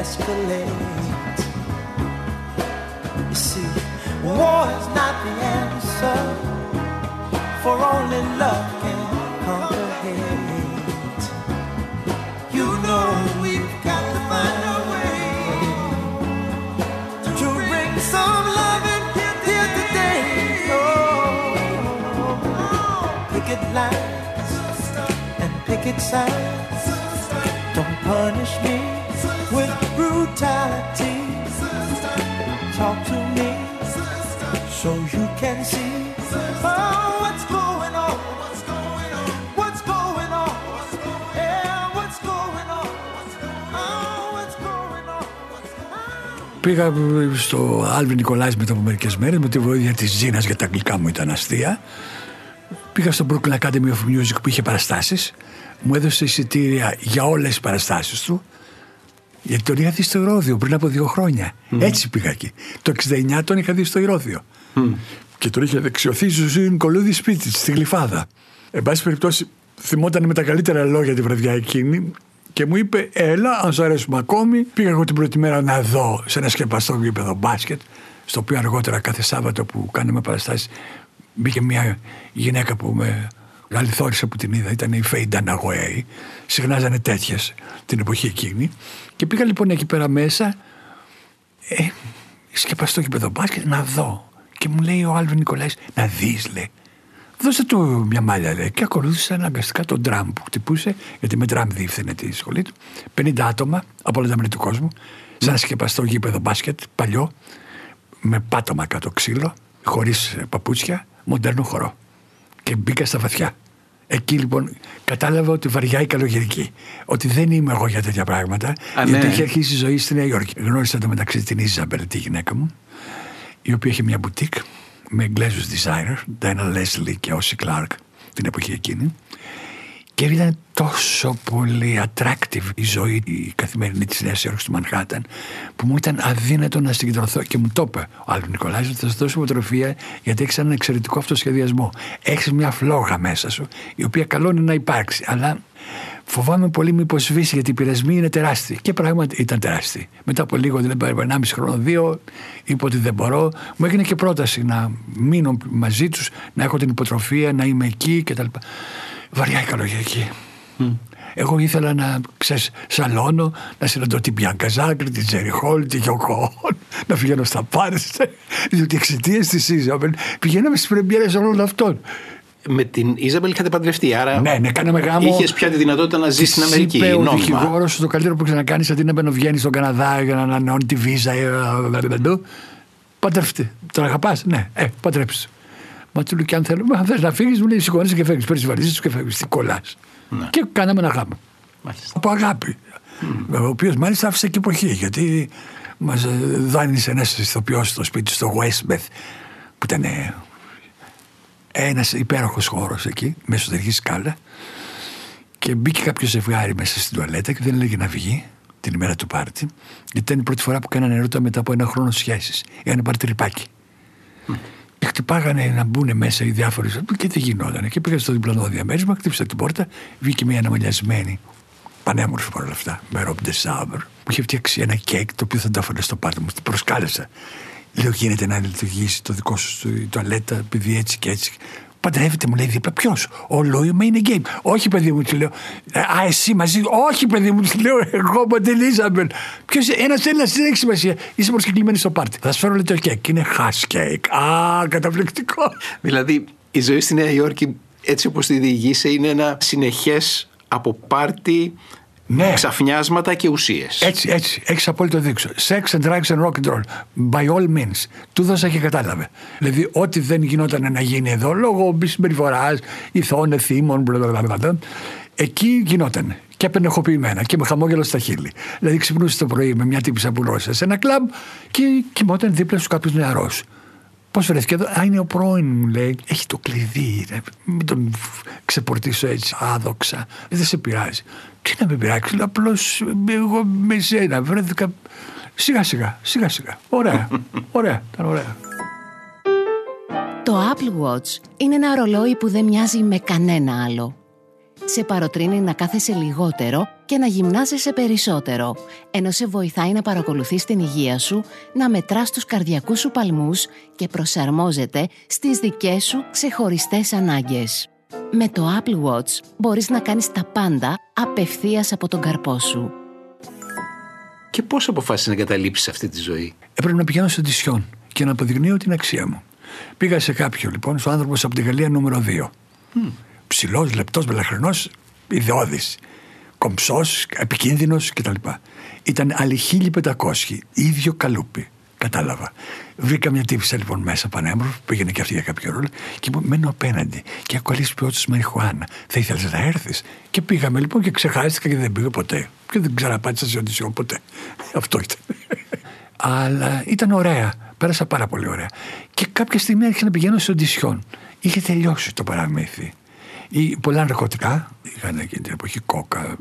escalate. You see, war is not the answer, for only love can conquer hate. You know we've got to find a way to bring some love in here today. Oh, picket lines and picket signs, don't punish me with brutality. Talk to me so you can see, oh, what's going on, what's going on, what's going on, yeah, what's going on, oh, what's going on. Πήγα στο Άλβιν Νικολάης μετά από μερικές μέρες με τη βοήθεια της Ζήνας, γιατί τα αγγλικά μου ήταν αστεία. Πήγα στο Brooklyn Academy of Music που είχε παραστάσεις. Μου έδωσε εισιτήρια για όλες τις παραστάσεις του, γιατί τον είχα δει στο Ηρώδειο πριν από 2 χρόνια. Έτσι πήγα εκεί. Το 69 τον είχα δει στο Ηρώδειο. Και τον είχε δεξιωθεί Ζουζίν Κολούδη σπίτι στη Γλυφάδα. Εν πάση περιπτώσει, θυμόταν με τα καλύτερα λόγια τη βραδιά εκείνη και μου είπε: έλα, αν σου αρέσουμε ακόμη. Πήγα εγώ την πρώτη μέρα να δω σε ένα σκεπαστό γήπεδο μπάσκετ, στο οποίο αργότερα κάθε Σάββατο που κάναμε παραστάσεις μπήκε μια γυναίκα που με αληθόρισε που την είδα. Ήταν η Φέι Νταναγουέη. Συχνάζανε τέτοιες την εποχή εκείνη. Και πήγα λοιπόν εκεί πέρα μέσα, σκεπαστό γήπεδο μπάσκετ, να δω. Και μου λέει ο Άλβιν Νικολάης: να δεις, λέει. Δώσε του μια μάλια, λέει. Και ακολούθησε αναγκαστικά τον ντραμ που χτυπούσε, γιατί με ντραμ διεύθυνε τη σχολή του. 50 άτομα από όλα τα μέρη του κόσμου, σε ένα σκεπαστό γήπεδο μπάσκετ, παλιό, με πάτωμα κάτω ξύλο, χωρίς παπούτσια, μοντέρνο χορό. Και μπήκα στα βαθιά. Εκεί λοιπόν κατάλαβα ότι βαριά η καλογερική. Ότι δεν είμαι εγώ για τέτοια πράγματα. Γιατί είχε αρχίσει η ζωή στη Νέα Υόρκη. Γνώρισα το μεταξύ την Ιζαμπέλ, τη γυναίκα μου, η οποία είχε μια μπουτίκ με Εγγλέζους designer, Diana Leslie και Ossie Clark την εποχή εκείνη. Και ήταν τόσο πολύ attractive η ζωή, η καθημερινή της Νέας Υόρκης του Μανχάταν, που μου ήταν αδύνατο να συγκεντρωθώ. Και μου το είπε ο Άλβιν Νικολάης: θα σου δώσω υποτροφία, γιατί έχεις έναν εξαιρετικό αυτοσχεδιασμό. Έχεις μια φλόγα μέσα σου, η οποία καλό είναι να υπάρξει. Αλλά φοβάμαι πολύ μήπως σβήσει, γιατί οι πειρασμοί είναι τεράστιοι. Και πράγματι ήταν τεράστιοι. Μετά από λίγο, δηλαδή 1,5 χρόνο, 2, είπα ότι δεν μπορώ. Μου έγινε και πρόταση να μείνω μαζί τους, να έχω την υποτροφία, να είμαι εκεί κτλ. Βαριά η καλογερική. Εγώ ήθελα να σαλώνω, να συναντώ την Μπιάνκα Ζάκρη, την Τζέρι Χόλ, την Γιώκο, να πηγαίνω στα πάρες, διότι εξαιτίας της Ιζαμπέλ πηγαίναμε στις πρεμιέρες όλων αυτών. Με την Ιζαμπέλ είχατε παντρευτεί, άρα ναι, κάναμε γάμο. Είχες πια τη δυνατότητα να ζεις στην Αμερική. Είπε ο δικηγόρος: το καλύτερο που ξανακάνεις αντί να βγαίνεις στον Καναδά για να ανανεώνει τη βίζα. Παντρευτεί. Τον αγαπάς? Ναι, παντρέψου. Μα του λέω: και αν θέλω, αν θες να φύγεις, μου λέει: σηκώνεσαι και φεύγεις. Παίρνεις βαλίτσες και φεύγεις. Τι κολλάς. Ναι. Και κάναμε ένα γάμο. Μάλιστα. Από αγάπη. Ο οποίος μάλιστα άφησε και εποχή, γιατί μας δάνεισε ένας ηθοποιός στο σπίτι στο Westbeth, που ήταν ένας υπέροχος χώρος εκεί, με εσωτερική σκάλα. Και μπήκε κάποιο ζευγάρι μέσα στην τουαλέτα και δεν έλεγε να βγει την ημέρα του πάρτι, γιατί ήταν η πρώτη φορά που κάνανε ερώτα μετά από 1 χρόνο σχέσεις. Είχαν πάρει τρυπάκι. Και χτυπάγανε να μπουν μέσα οι διάφοροι και δεν γινόταν. Και πήγα στο διπλανό διαμέρισμα, χτύπησα την πόρτα, βγήκε μια αναμαλιασμένη, πανέμορφη παρόλα αυτά, με Rob de Sabre, που είχε φτιάξει ένα κέικ το οποίο θα το έφερε στο πάρτι μου. Την προσκάλεσα. Λέω: γίνεται να λειτουργήσει το δικό σου τουαλέτα, επειδή έτσι και έτσι. Παντρεύεται, μου λέει δίπλα. Ποιος? Ο Λόιμα είναι γκέι. Όχι, παιδί μου, τη λέω. Α, εσύ μαζί. Όχι, παιδί μου, τη λέω. Εγώ με την Ιζαμπέλ. Ποιος? Ένας Έλληνας, δεν έχει σημασία. Είσαι προσκεκλημένη στο πάρτι. Θα σου φέρω λέει το κέικ. Είναι hash cake. Α, καταπληκτικό. Δηλαδή, η ζωή στη Νέα Υόρκη, έτσι όπως τη διηγείσαι, είναι ένα συνεχές από πάρτι. Ναι. Ξαφνιάσματα και ουσίες. Έτσι. Έχεις απόλυτο δείξο. Sex and drugs and rock and roll. By all means. Του δώσα και κατάλαβε. Δηλαδή, ό,τι δεν γινόταν να γίνει εδώ, λόγω συμπεριφοράς, ηθών, εθήμων, εκεί γινόταν. Και απενεχοποιημένα και με χαμόγελο στα χείλη. Δηλαδή, ξυπνούσε το πρωί με μια τύπισσα που ρώτησε σε ένα κλαμπ και κοιμόταν δίπλα σου κάποιος νεαρός. Πώς βρέθηκε εδώ? Α, είναι ο πρώην, μου λέει. Έχει το κλειδί. Μην τον ξεπορτήσω έτσι άδοξα. Δεν σε πειράζει. Τι να με πειράξει? Απλώς εγώ με σένα βρέθηκα σιγά σιγά. Ωραία. Ήταν ωραία. Το Apple Watch είναι ένα ρολόι που δεν μοιάζει με κανένα άλλο. Σε παροτρύνει να κάθεσαι λιγότερο και να γυμνάζεσαι περισσότερο, ενώ σε βοηθάει να παρακολουθείς την υγεία σου, να μετράς τους καρδιακούς σου παλμούς και προσαρμόζεται στις δικές σου ξεχωριστές ανάγκες. Με το Apple Watch μπορείς να κάνεις τα πάντα απευθείας από τον καρπό σου. Και πώς αποφάσισες να εγκαταλείψεις αυτή τη ζωή? Έπρεπε να πηγαίνω σε οντισιόν και να αποδεικνύω την αξία μου. Πήγα σε κάποιο λοιπόν, στο άνθρωπος από τη Γαλλία νούμερο 2. Ψηλός, λεπτός, μελαχρινός, ιδεώδης. Κομψός, επικίνδυνος κτλ. Ήταν άλλοι 1500, ίδιο καλούπι. Κατάλαβα. Βρήκα μια τύπισσα λοιπόν μέσα πανέμορφη, πήγαινε και αυτή για κάποιο ρόλο και μου μένω απέναντι και έχω κολλήσει ποιότητας μαριχουάνα. Θα ήθελες να έρθεις? Και πήγαμε λοιπόν και ξεχάστηκα και δεν πήγα ποτέ. Και δεν ξαναπάτησα σε οντισιόν ποτέ. Αυτό ήταν. Αλλά ήταν ωραία. Πέρασα πάρα πολύ ωραία. Και κάποια στιγμή άρχισα να πηγαίνω σε οντισιόν. Είχε τελειώσει το παραμύθι. Πολλά ναρκωτικά. Είχαν εκείνη την εποχή κόκα.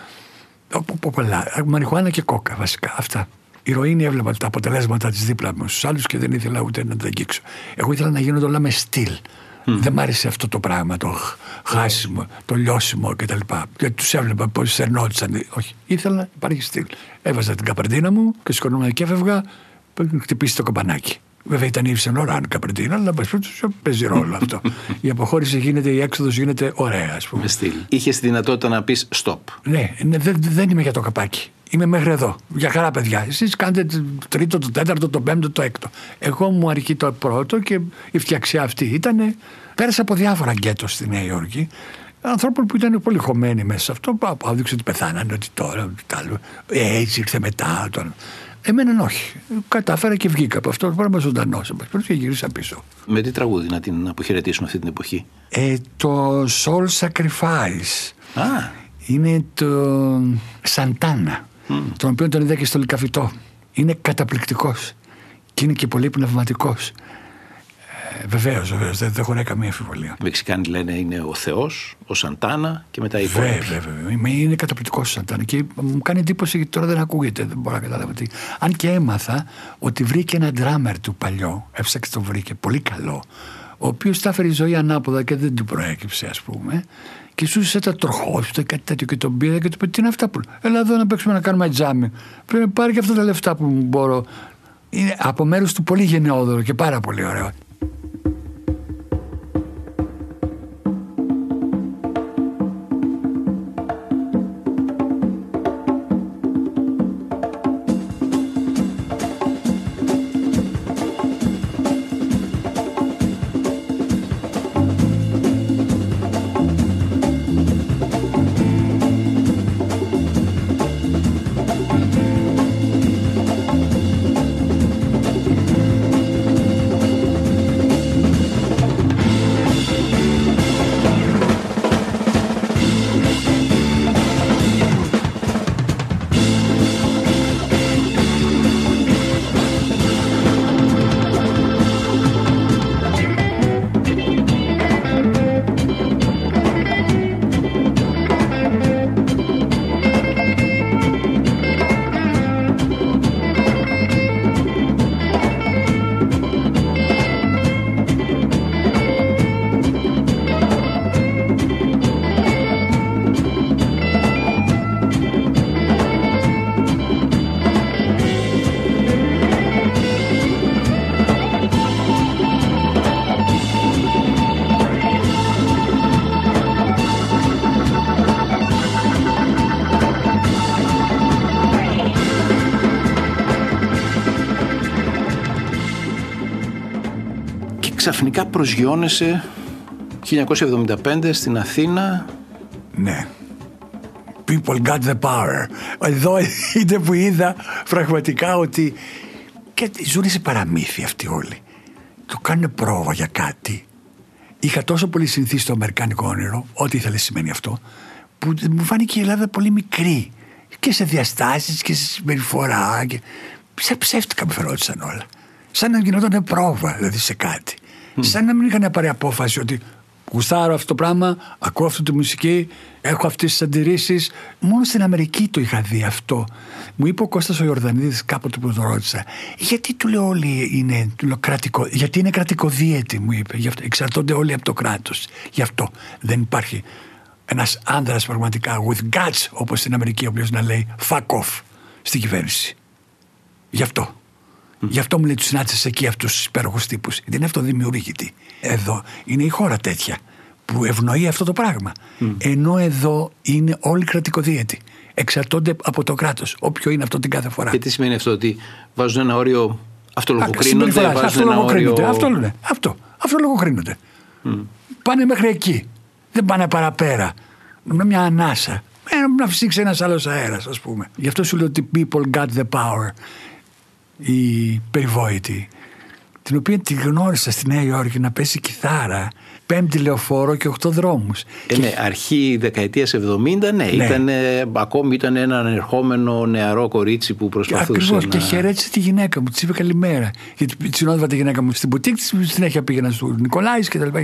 Πολλά. Μαριχουάνα και κόκα βασικά. Αυτά. Ηρωίνη έβλεπα τα αποτελέσματα της δίπλα μου στους άλλους και δεν ήθελα ούτε να τα αγγίξω. Εγώ ήθελα να γίνονται όλα με στυλ. Δεν μ' άρεσε αυτό το πράγμα, το χάσιμο, το λιώσιμο κτλ. Γιατί τους έβλεπα πώς σερνόντουσαν. Όχι, ήθελα να υπάρχει στυλ. Έβαζα την καπαρντίνα μου και σηκωνόμουν και έφευγα, χτυπήσει το κομπανάκι. Βέβαια ήταν ύψεν ώρα αν καπαρντίνα, αλλά παίζει ρόλο αυτό. Η αποχώρηση γίνεται, η έξοδος γίνεται ωραία, ας πούμε. Με στυλ. Είχες τη δυνατότητα να πεις stop? Ναι, δεν είμαι για το καπάκι. Είμαι μέχρι εδώ. Για χαρά, παιδιά. Εσείς κάνετε το τρίτο, το τέταρτο, το πέμπτο, το έκτο. Εγώ μου αρκεί το πρώτο και η φτιαξιά αυτή ήταν. Πέρασα από διάφορα γκέτο στη Νέα Υόρκη. Ανθρώπων που ήταν πολύ χωμένοι μέσα σε αυτό. Απόδειξε ότι πεθάνανε, ότι τώρα, ότι τ' άλλο. Έτσι ήρθε μετά. Τώρα. Εμένα όχι. Κατάφερα και βγήκα από αυτό το πράγμα ζωντανός. Και γύρισα πίσω. Με τι τραγούδι να την αποχαιρετήσουμε αυτή την εποχή? Το Soul Sacrifice. Είναι το Σαντάνα. Τον οποίο τον είδα και στο Λυκαβητό. Είναι καταπληκτικός και είναι και πολύ πνευματικός. Βεβαίως, δεν χωράει καμία αμφιβολία. Οι Μεξικάνοι λένε είναι ο Θεός, ο Σαντάνα και μετά η υπόλοιπη. Βέβαια. Είναι καταπληκτικός ο Σαντάνα και μου κάνει εντύπωση γιατί τώρα δεν ακούγεται. Δεν μπορώ να καταλάβω τι. Αν και έμαθα ότι βρήκε ένα ντράμερ του παλιό, έψαξε το βρήκε, πολύ καλό, ο οποίος τα έφερε η ζωή ανάποδα και δεν του προέκυψε, ας πούμε. Και σου είσαι τα τροχόστα, κάτι τέτοιο και τον πήρε και του είπε: τι είναι αυτά που. Έλα εδώ να παίξουμε να κάνουμε τζάμι. Πρέπει να πάρει και αυτά τα λεφτά που μπορώ. Είναι από μέρους του πολύ γενναιόδωρο και πάρα πολύ ωραίο. Ξαφνικά προσγειώνεσαι 1975 στην Αθήνα. Ναι. People got the power. Εδώ είναι που είδα πραγματικά ότι και ζουν σε παραμύθι αυτοί όλοι. Το κάνουν πρόβα για κάτι. Είχα τόσο πολύ συνηθίσει στο αμερικάνικο όνειρο, ό,τι ήθελε σημαίνει αυτό, που μου φάνηκε η Ελλάδα πολύ μικρή. Και σε διαστάσεις και σε συμπεριφορά. Και... σε ψεύτικα με φερόντουσαν όλα. Σαν να γινόταν πρόβα, δηλαδή σε κάτι. Σαν να μην είχαν πάρει απόφαση ότι γουστάρω αυτό το πράγμα, ακούω αυτή τη μουσική, έχω αυτές τις αντιρρήσεις. Μόνο στην Αμερική το είχα δει αυτό. Μου είπε ο Κώστας ο Ιορδανίδης κάποτε που τον ρώτησα, γιατί του λέω όλοι είναι κρατικό, γιατί είναι κρατικοδίαιτη, μου είπε. Γι' αυτό, εξαρτώνται όλοι από το κράτος. Γι' αυτό δεν υπάρχει ένας άνδρας πραγματικά with guts, όπως στην Αμερική, ο οποίος να λέει fuck off στην κυβέρνηση. Γι' αυτό. Γι' αυτό μου λέει τους συνάντησες εκεί αυτούς τους υπέροχους τύπους. Γιατί είναι αυτοδημιουργητοί. Εδώ είναι η χώρα τέτοια που ευνοεί αυτό το πράγμα. Ενώ εδώ είναι όλοι κρατικοδίαιτοι. Εξαρτώνται από το κράτος, όποιο είναι αυτό την κάθε φορά. Και τι σημαίνει αυτό, ότι βάζουν ένα όριο, αυτολογοκρίνονται, βάζουν ένα όριο... Αυτό λογοκρίνονται. Πάνε μέχρι εκεί. Δεν πάνε παραπέρα. Με μια ανάσα. Να φυσήξει ένας άλλος αέρας, ας πούμε. Γι' αυτό σου λέω ότι people got the power. Η περιβόητη, την οποία τη γνώρισα στη Νέα Υόρκη να πέσει κιθάρα, 5η λεωφόρο και 8 δρόμους. Ναι, αρχή δεκαετίας 70, ναι. Ακόμη ήταν ένα ανερχόμενο νεαρό κορίτσι που προσπαθούσε. Ακριβώς, και χαιρέτησε τη γυναίκα μου, της είπε καλημέρα. Γιατί συνόδευα τη γυναίκα μου στην μπουτίκ της, συνέχεια πήγαινα στο Νικολάης και τα λοιπά.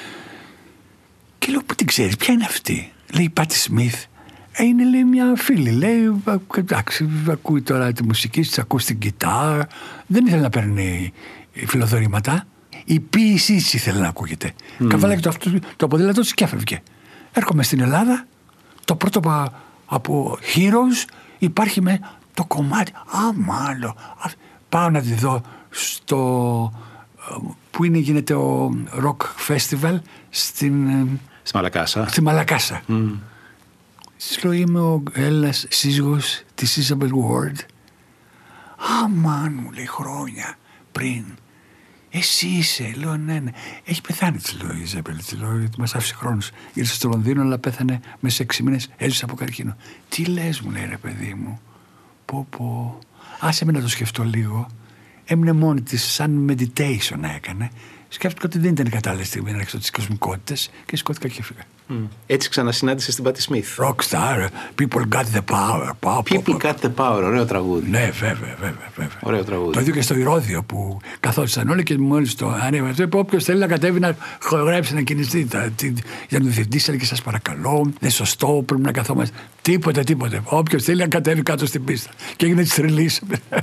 Και λέω, πού την ξέρεις, ποια είναι αυτή? Λέει, Πάτι Σμιθ. Είναι, λέει, μια φίλη. Λέει, εντάξει, ακούει τώρα τη μουσική, της ακούει στην κιθάρα. Δεν ήθελε να παίρνει φιλοδορήματα. Η ποίησή της ήθελε να ακούγεται. Καβάλα και το ποδήλατο της και έφευγε. Έρχομαι στην Ελλάδα, το πρώτο από Heroes υπάρχει με το κομμάτι. Μάλλον. Πάω να τη δω στο... που γίνεται ο Rock Festival στη Μαλακάσα. Της λέω, είμαι ο Έλληνας σύζυγος της Isabel Ward. Αμάν, μου λέει, χρόνια πριν. Εσύ είσαι? Λέω, ναι. Έχει πεθάνει, της λέω, η Isabel. Της λέω, γιατί μας άφησε χρόνος. Ήρθε στο Λονδίνο, αλλά πέθανε μέσα σε 6 μήνες, έζησε από καρκίνο. Τι λες, μου λέει, ρε παιδί μου. Πω. Άσε με να το σκεφτώ λίγο. Έμεινε μόνη της, σαν meditation έκανε. Σκέφτηκα ότι δεν ήταν η κατάλληλη στιγμή να ρίξω τις κοσμικότητες και σηκώθηκα και έφυγα. Έτσι ξανασυνάντησε την Πάτι Σμιθ. Rockstar, people got the power. People got the power, ωραίο τραγούδι. Ναι, βέβαια. Ωραίο τραγούδι. Το ίδιο και στο Ηρώδειο που καθόντουσαν όλοι και μόλις το ανέβασε. Όποιος θέλει να κατέβει να χορέψει, να κινηθεί για να το διευθυντήσει, και σας παρακαλώ, δεν είναι σωστό, πρέπει να καθόμαστε. Τίποτε. Όποιος θέλει να κατέβει κάτω στην πίστα. Και έγινε της τρελής.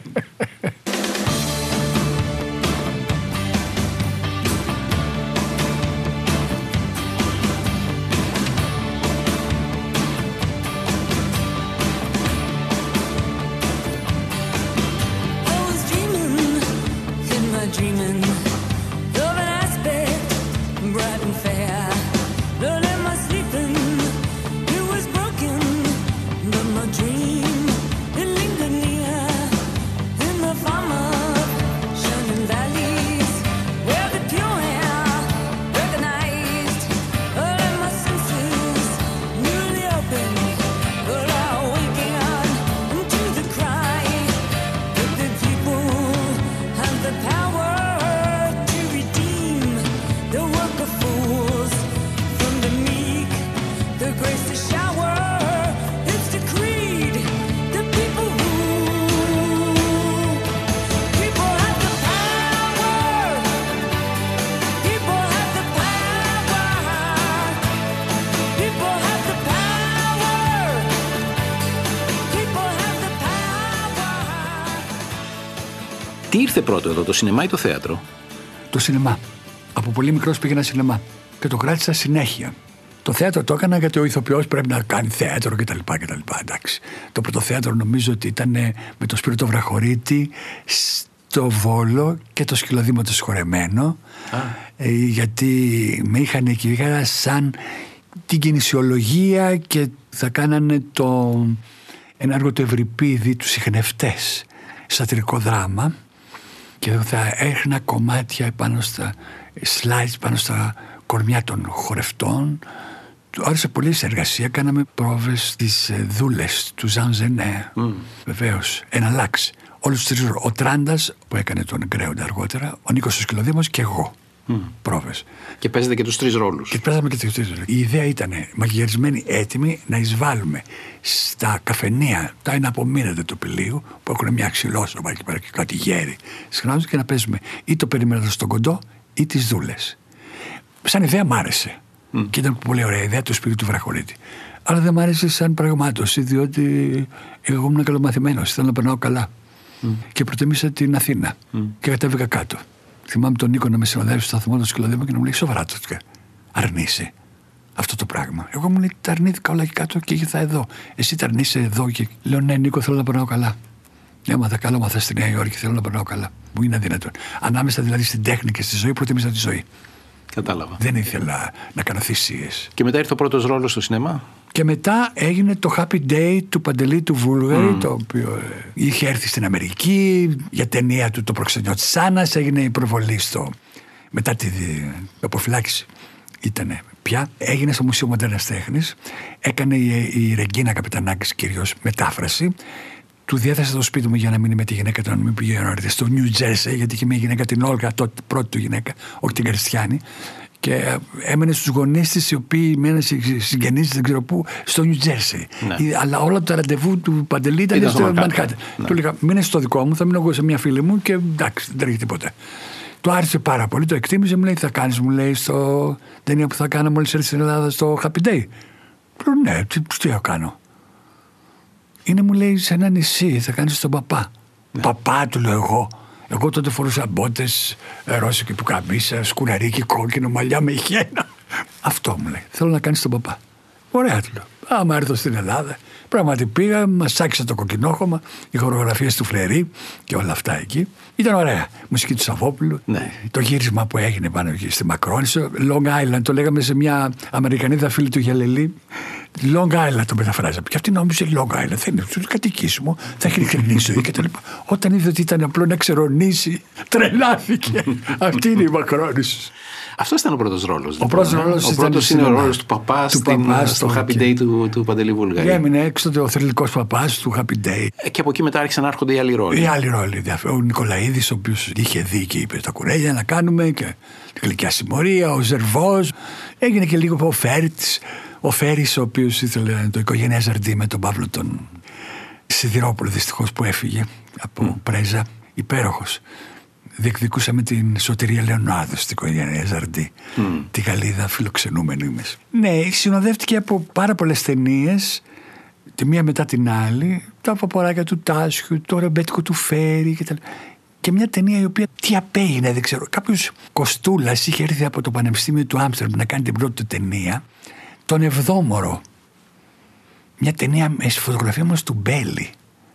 Τι ήρθε πρώτο εδώ, το σινεμά ή το θέατρο? Το σινεμά. Από πολύ μικρός πήγαινα σινεμά και το κράτησα συνέχεια. Το θέατρο το έκανα γιατί ο ηθοποιός πρέπει να κάνει θέατρο κτλ. Εντάξει. Το πρώτο θέατρο νομίζω ότι ήταν με το Σπύρο το Βραχωρίτη στο Βόλο και το Σκυλοδήμο το Συγχωρεμένο. Γιατί με είχαν εκεί σαν την κινησιολογία και θα κάνανε ένα έργο του Ευρυπίδη, τους Ιχνευτές, σατυρικό δράμα, και θα έχνα κομμάτια πάνω στα slides, πάνω στα κορμιά των χορευτών. Του άρεσε πολύ η συνεργασία. Κάναμε πρόβες στις Δούλες του Ζαν Ζενέ. Βεβαίως, ένα λάξ. Όλους τους τρεις, ο Τράντας που έκανε τον Γκρέοντα αργότερα, ο Νίκος ο Σκυλοδήμος και εγώ. Πρόβες. Και παίζετε και τους 3 ρόλους. Και παίζαμε και τους 3 ρόλους. Η ιδέα ήταν μαγειρισμένοι, έτοιμοι να εισβάλλουμε στα καφενεία, τα είναι απομείναντα του Πηλίου, που έχουν μια ξυλόσωμα εκεί πέρα και κάτι γέρι. Συχνάζονται και να παίζουμε ή το Περιμένοντα στον Κοντό ή τις Δούλες. Σαν ιδέα μ' άρεσε. Και ήταν πολύ ωραία ιδέα του Σπύρου του Βραχωρίτη. Αλλά δεν μ' άρεσε σαν πραγμάτωση, διότι εγώ ήμουν καλομαθημένος, ήθελα να περνάω καλά. Και προτιμήσα την Αθήνα. Και κατέβηκα κάτω. Θυμάμαι τον Νίκο να με συνοδεύει στο σταθμό του Σκυλοδήμου και να μου λέει: σοβαρά, αρνείσαι? αυτό το πράγμα. Εγώ μου λέει τα αρνήθηκα όλα και κάτω και ήρθα εδώ. Εσύ τα αρνείσαι εδώ και λέω ναι Νίκο, θέλω να περνάω καλά. Έμαθα καλό, μαθα στη Νέα Υόρκη, θέλω να περνάω καλά. Μου είναι αδύνατον. Ανάμεσα δηλαδή στην τέχνη και στη ζωή, προτιμήσα τη ζωή. Κατάλαβα. Δεν ήθελα να κάνω θυσίες. Και μετά ήρθε ο πρώτος ρόλος στο σινεμά. Και μετά έγινε το Happy Day του Παντελή του Βούλγαρη, το οποίο είχε έρθει στην Αμερική για ταινία του Το προξενιό της Άννας. Έγινε η προβολή μετά την αποφυλάκηση. Ήτανε πια. Έγινε στο Μουσείο Μοντέρνας Τέχνης. Έκανε η Ρεγκίνα Καπιτανάκης κυρίως μετάφραση. Του διέθεσα το σπίτι μου για να μείνει με τη γυναίκα του, να μην πήγε νωρίτερα στο Νιου Τζέρσι, γιατί είχε μια γυναίκα, την Όλγα, τότε πρώτη του γυναίκα, όχι την Κριστιάνη. Και έμενε στους γονείς της, οι οποίοι μέναν συγγενείς, δεν ξέρω πού, στο Νιου Τζέρσι. Ναι. Αλλά όλα τα ραντεβού του Παντελή ήταν στο Μανχάταν. Του έλεγα: μείνε στο δικό μου, θα μείνω εγώ σε μια φίλη μου και εντάξει, δεν τρέχει τίποτα. Του άρεσε πάρα πολύ, το εκτίμησε, μου λέει: τι θα κάνεις, μου λέει, στο ταινία που θα κάνω μόλις έρθει στην Ελλάδα στο Happy Day. Λέω: ναι, τι θα κάνω. Είναι, μου λέει, σε ένα νησί, θα κάνεις τον παπά. Ναι. Παπά, του λέω εγώ. Εγώ τότε φορούσα μπότες, ρώσικη πουκαμίσα, σκουραρίκι, κόκκινο, μαλλιά με χένα. Αυτό μου λέει. Θέλω να κάνεις τον παπά. Ωραία, του λέω. Άμα έρθω στην Ελλάδα, πράγματι πήγα, μας άκουσα το κοκκινόχωμα, οι χορογραφίες του Φλερί και όλα αυτά εκεί. Ήταν ωραία. Μουσική του Σαββόπουλου. Ναι. Το γύρισμα που έγινε πάνω εκεί στη Μακρόνισσο, Long Island, το λέγαμε σε μια Αμερικανίδα φίλη του Γελελή. Long Island το μεταφράζαμε. Και αυτή νόμιζε Long Island. Θα είναι κατοικήσιμο, θα έχει ειλικρινή ζωή κτλ. Όταν είδε ότι ήταν απλό να ξερονίσει, τρελάθηκε. Αυτή είναι η Μακρόνισσο. Αυτό ήταν ο πρώτος ρόλος. Ο πρώτος είναι ο ρόλος του παπά στο Happy Day του Παντελή Βούλγαρη. Έμεινε έξω ο θρυλικός παπάς του Happy Day. Και από εκεί μετά άρχισαν να έρχονται οι άλλοι ρόλοι. Οι άλλοι ρόλοι. Ο Νικολαίδης, ο οποίος είχε δει και είπε τα κουρέλια να κάνουμε, και τη Γλυκιά Συμμορία, ο Ζερβός. Έγινε και λίγο ο Φέριτς. Ο Φέρης, ο οποίος ήθελε το οικογένεια Ζαρντί με τον Παύλο τον Σιδηρόπουλο, δυστυχώς, που έφυγε από Πρέζα. Υπέροχος. Διεκδικούσαμε την Σωτηρία Λεωνάδου στην οικογένεια Ζαρντί. Τη Γαλλίδα φιλοξενούμενη μέσα. Ναι, συνοδεύτηκε από πάρα πολλές ταινίες, τη μία μετά την άλλη. Τα Παποράκια του Τάσιου, το Ρεμπέτικο του Φέρη κτλ. Και μια ταινία η οποία τι απέγινε, δεν ξέρω. Κάποιος Κοστούλας είχε έρθει από το Πανεπιστήμιο του Άμστερνταμ να κάνει την πρώτη του ταινία, τον Εβδόμορο. Μια ταινία με φωτογραφία μας του Μπέλη.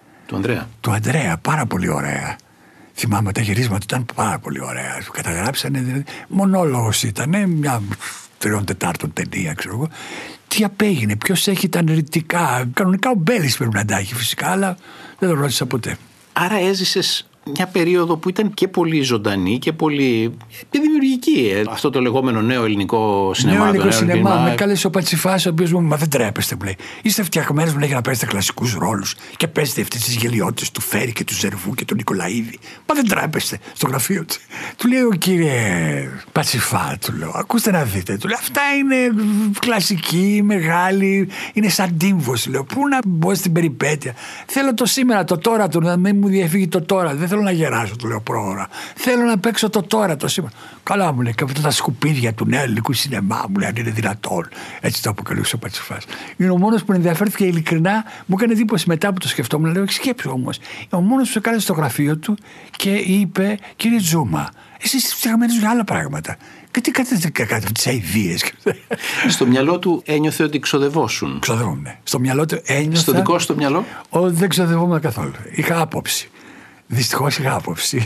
Του Ανδρέα, πάρα πολύ ωραία. Θυμάμαι τα γυρίσματα ήταν πάρα πολύ ωραία. Του καταγράψανε, δηλαδή, μονόλογος ήταν, μια 3/4 ταινία, ξέρω εγώ. Τι απέγινε, ποιος έχει τα αναιρετικά. Κανονικά ο Μπέλης πρέπει να τα έχει φυσικά, αλλά δεν το ρώτησα ποτέ. Άρα έζησες μια περίοδο που ήταν και πολύ ζωντανή και πολύ δημιουργική. Αυτό το λεγόμενο νέο ελληνικό σινεμά. Νέο ελληνικό σινεμά. Με κάλεσε ο Πατσιφάς, ο οποίος μου, μα δεν τρέπεστε, μου λέει. Είστε φτιαγμένοι, μου λέει, για να παίζετε κλασικούς ρόλους και παίζετε αυτές τις γελιότητες του Φέρη και του Ζερβού και του Νικολαίδη. Μα δεν τρέπεστε στο γραφείο του. Του λέει: ο κύριε Πατσιφά, του λέω, ακούστε να δείτε. Του λέει: αυτά είναι κλασική, μεγάλη, είναι σαν τύμβος. Λέω: πού να μπω στην περιπέτεια. Θέλω το σήμερα, το τώρα του, να μην μου διαφύγει το τώρα. Δεν θέλω να γεράσω, του λέω πρόωρα. Θέλω να παίξω το τώρα, το σήμερα. Καλά, μου λέει, και αυτά τα σκουπίδια του νέου ελληνικού σινεμά, μου λέει, αν είναι δυνατόν. Έτσι το αποκαλούσε ο Πατσιφάς. Είναι ο μόνος που ενδιαφέρθηκε ειλικρινά, μου έκανε εντύπωση μετά που το σκεφτόμουν. Λέω: σκέψου όμως. Ο μόνος που έκανε στο γραφείο του και είπε: κύριε Τζούμα, εσείς είστε φτιαγμένοι για άλλα πράγματα. Και τι κάνετε αυτές τις αηδίες. Στο μυαλό του ένιωθε ότι ξοδευόσουν. Ξοδευόμουν. Στο μυαλό του ένιωθα. Στο δικό σου το μυαλό. Δεν ξοδευόμουν καθόλου. Είχα άποψη. Δυστυχώς είχα άποψη.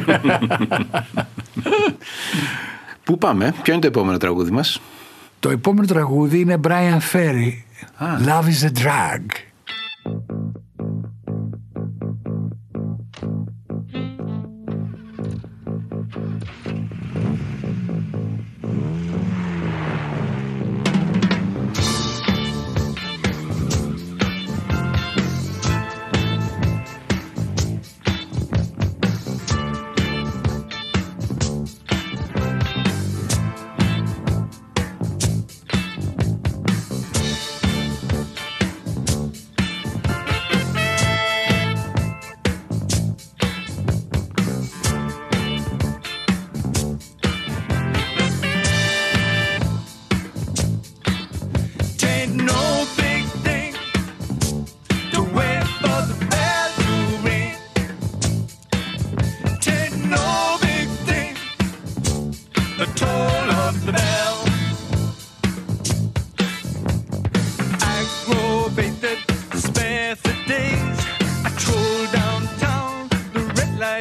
Πού πάμε, ποιο είναι το επόμενο τραγούδι μας? Το επόμενο τραγούδι είναι Brian Ferry, Love is a Drug.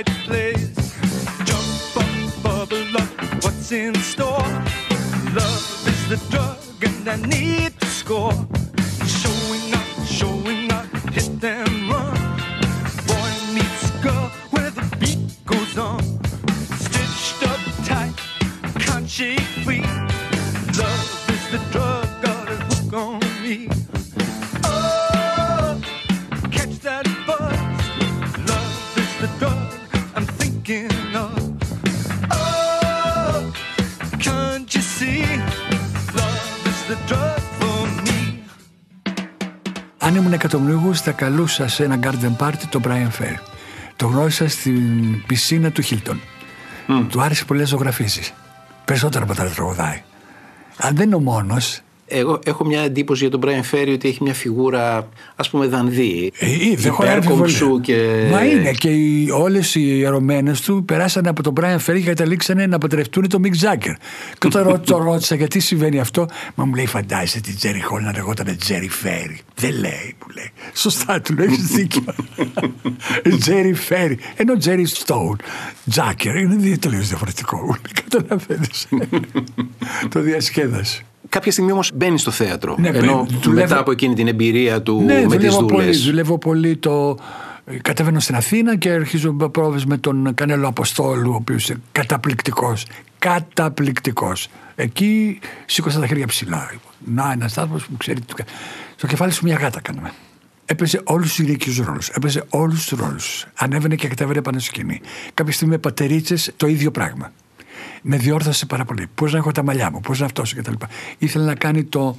right place. Jump up, bubble up, what's in store? Love is the drug and I need to score. Showing up, hit and run. Boy meets girl where the beat goes on. Stitched up tight, can't shake free. Love is the drug, got a hook on me. Oh, catch that buzz. Love is the drug I'm thinking of. Oh, can't you see? Love is the drug for me. Αν ήμουν εκατομμυρούχος θα καλούσα σε ένα garden party τον Brian Ferry. Το γνώρισα στην πισίνα του Hilton. Του άρεσε πολλές ζωγραφίσεις. Περισσότερο από τα τραγουδάει. Αν δεν είναι ο μόνος. Εγώ έχω μια εντύπωση για τον Brian Ferry ότι έχει μια φιγούρα, ας πούμε, δανδύ. Υπέρκομψου και... Μα είναι και όλες οι ιερωμένες του περάσανε από τον Brian Ferry και καταλήξανε να παντρευτούν τον Mick Jagger. Και όταν το ρώτησα γιατί συμβαίνει αυτό, μα μου λέει φαντάζεσαι την Jerry Hall να λεγόταν Jerry Ferry. Δεν λέει, μου λέει. Σωστά του λέει, έχεις δίκιο. Jerry Ferry. Ενώ Jerry Stone, Jagger είναι τελείως διαφορετικό. Καταλαβαίνεις. Το διασκέδασε. Κάποια στιγμή όμως μπαίνει στο θέατρο. Ναι, ενώ μετά από εκείνη την εμπειρία του με τις δούλες. Δουλεύω πολύ. Κατεβαίνω στην Αθήνα και αρχίζω πρόβες με τον Κανέλο Αποστόλου, ο οποίος είναι καταπληκτικός. Καταπληκτικός. Εκεί σήκωσα τα χέρια ψηλά. Να, ένας άνθρωπος που ξέρει. Στο κεφάλι σου μια γάτα κάναμε. Έπαιζε όλους τους γυναικείους ρόλους. Έπαιζε όλους τους ρόλους. Ανέβαινε και κατέβαινε πάνω στη σκηνή. Κάποια στιγμή με πατερίτσες το ίδιο πράγμα. Με διόρθωσε πάρα πολύ. Πώς να έχω τα μαλλιά μου, πώς να αυτός κτλ. Ήθελε να κάνει τον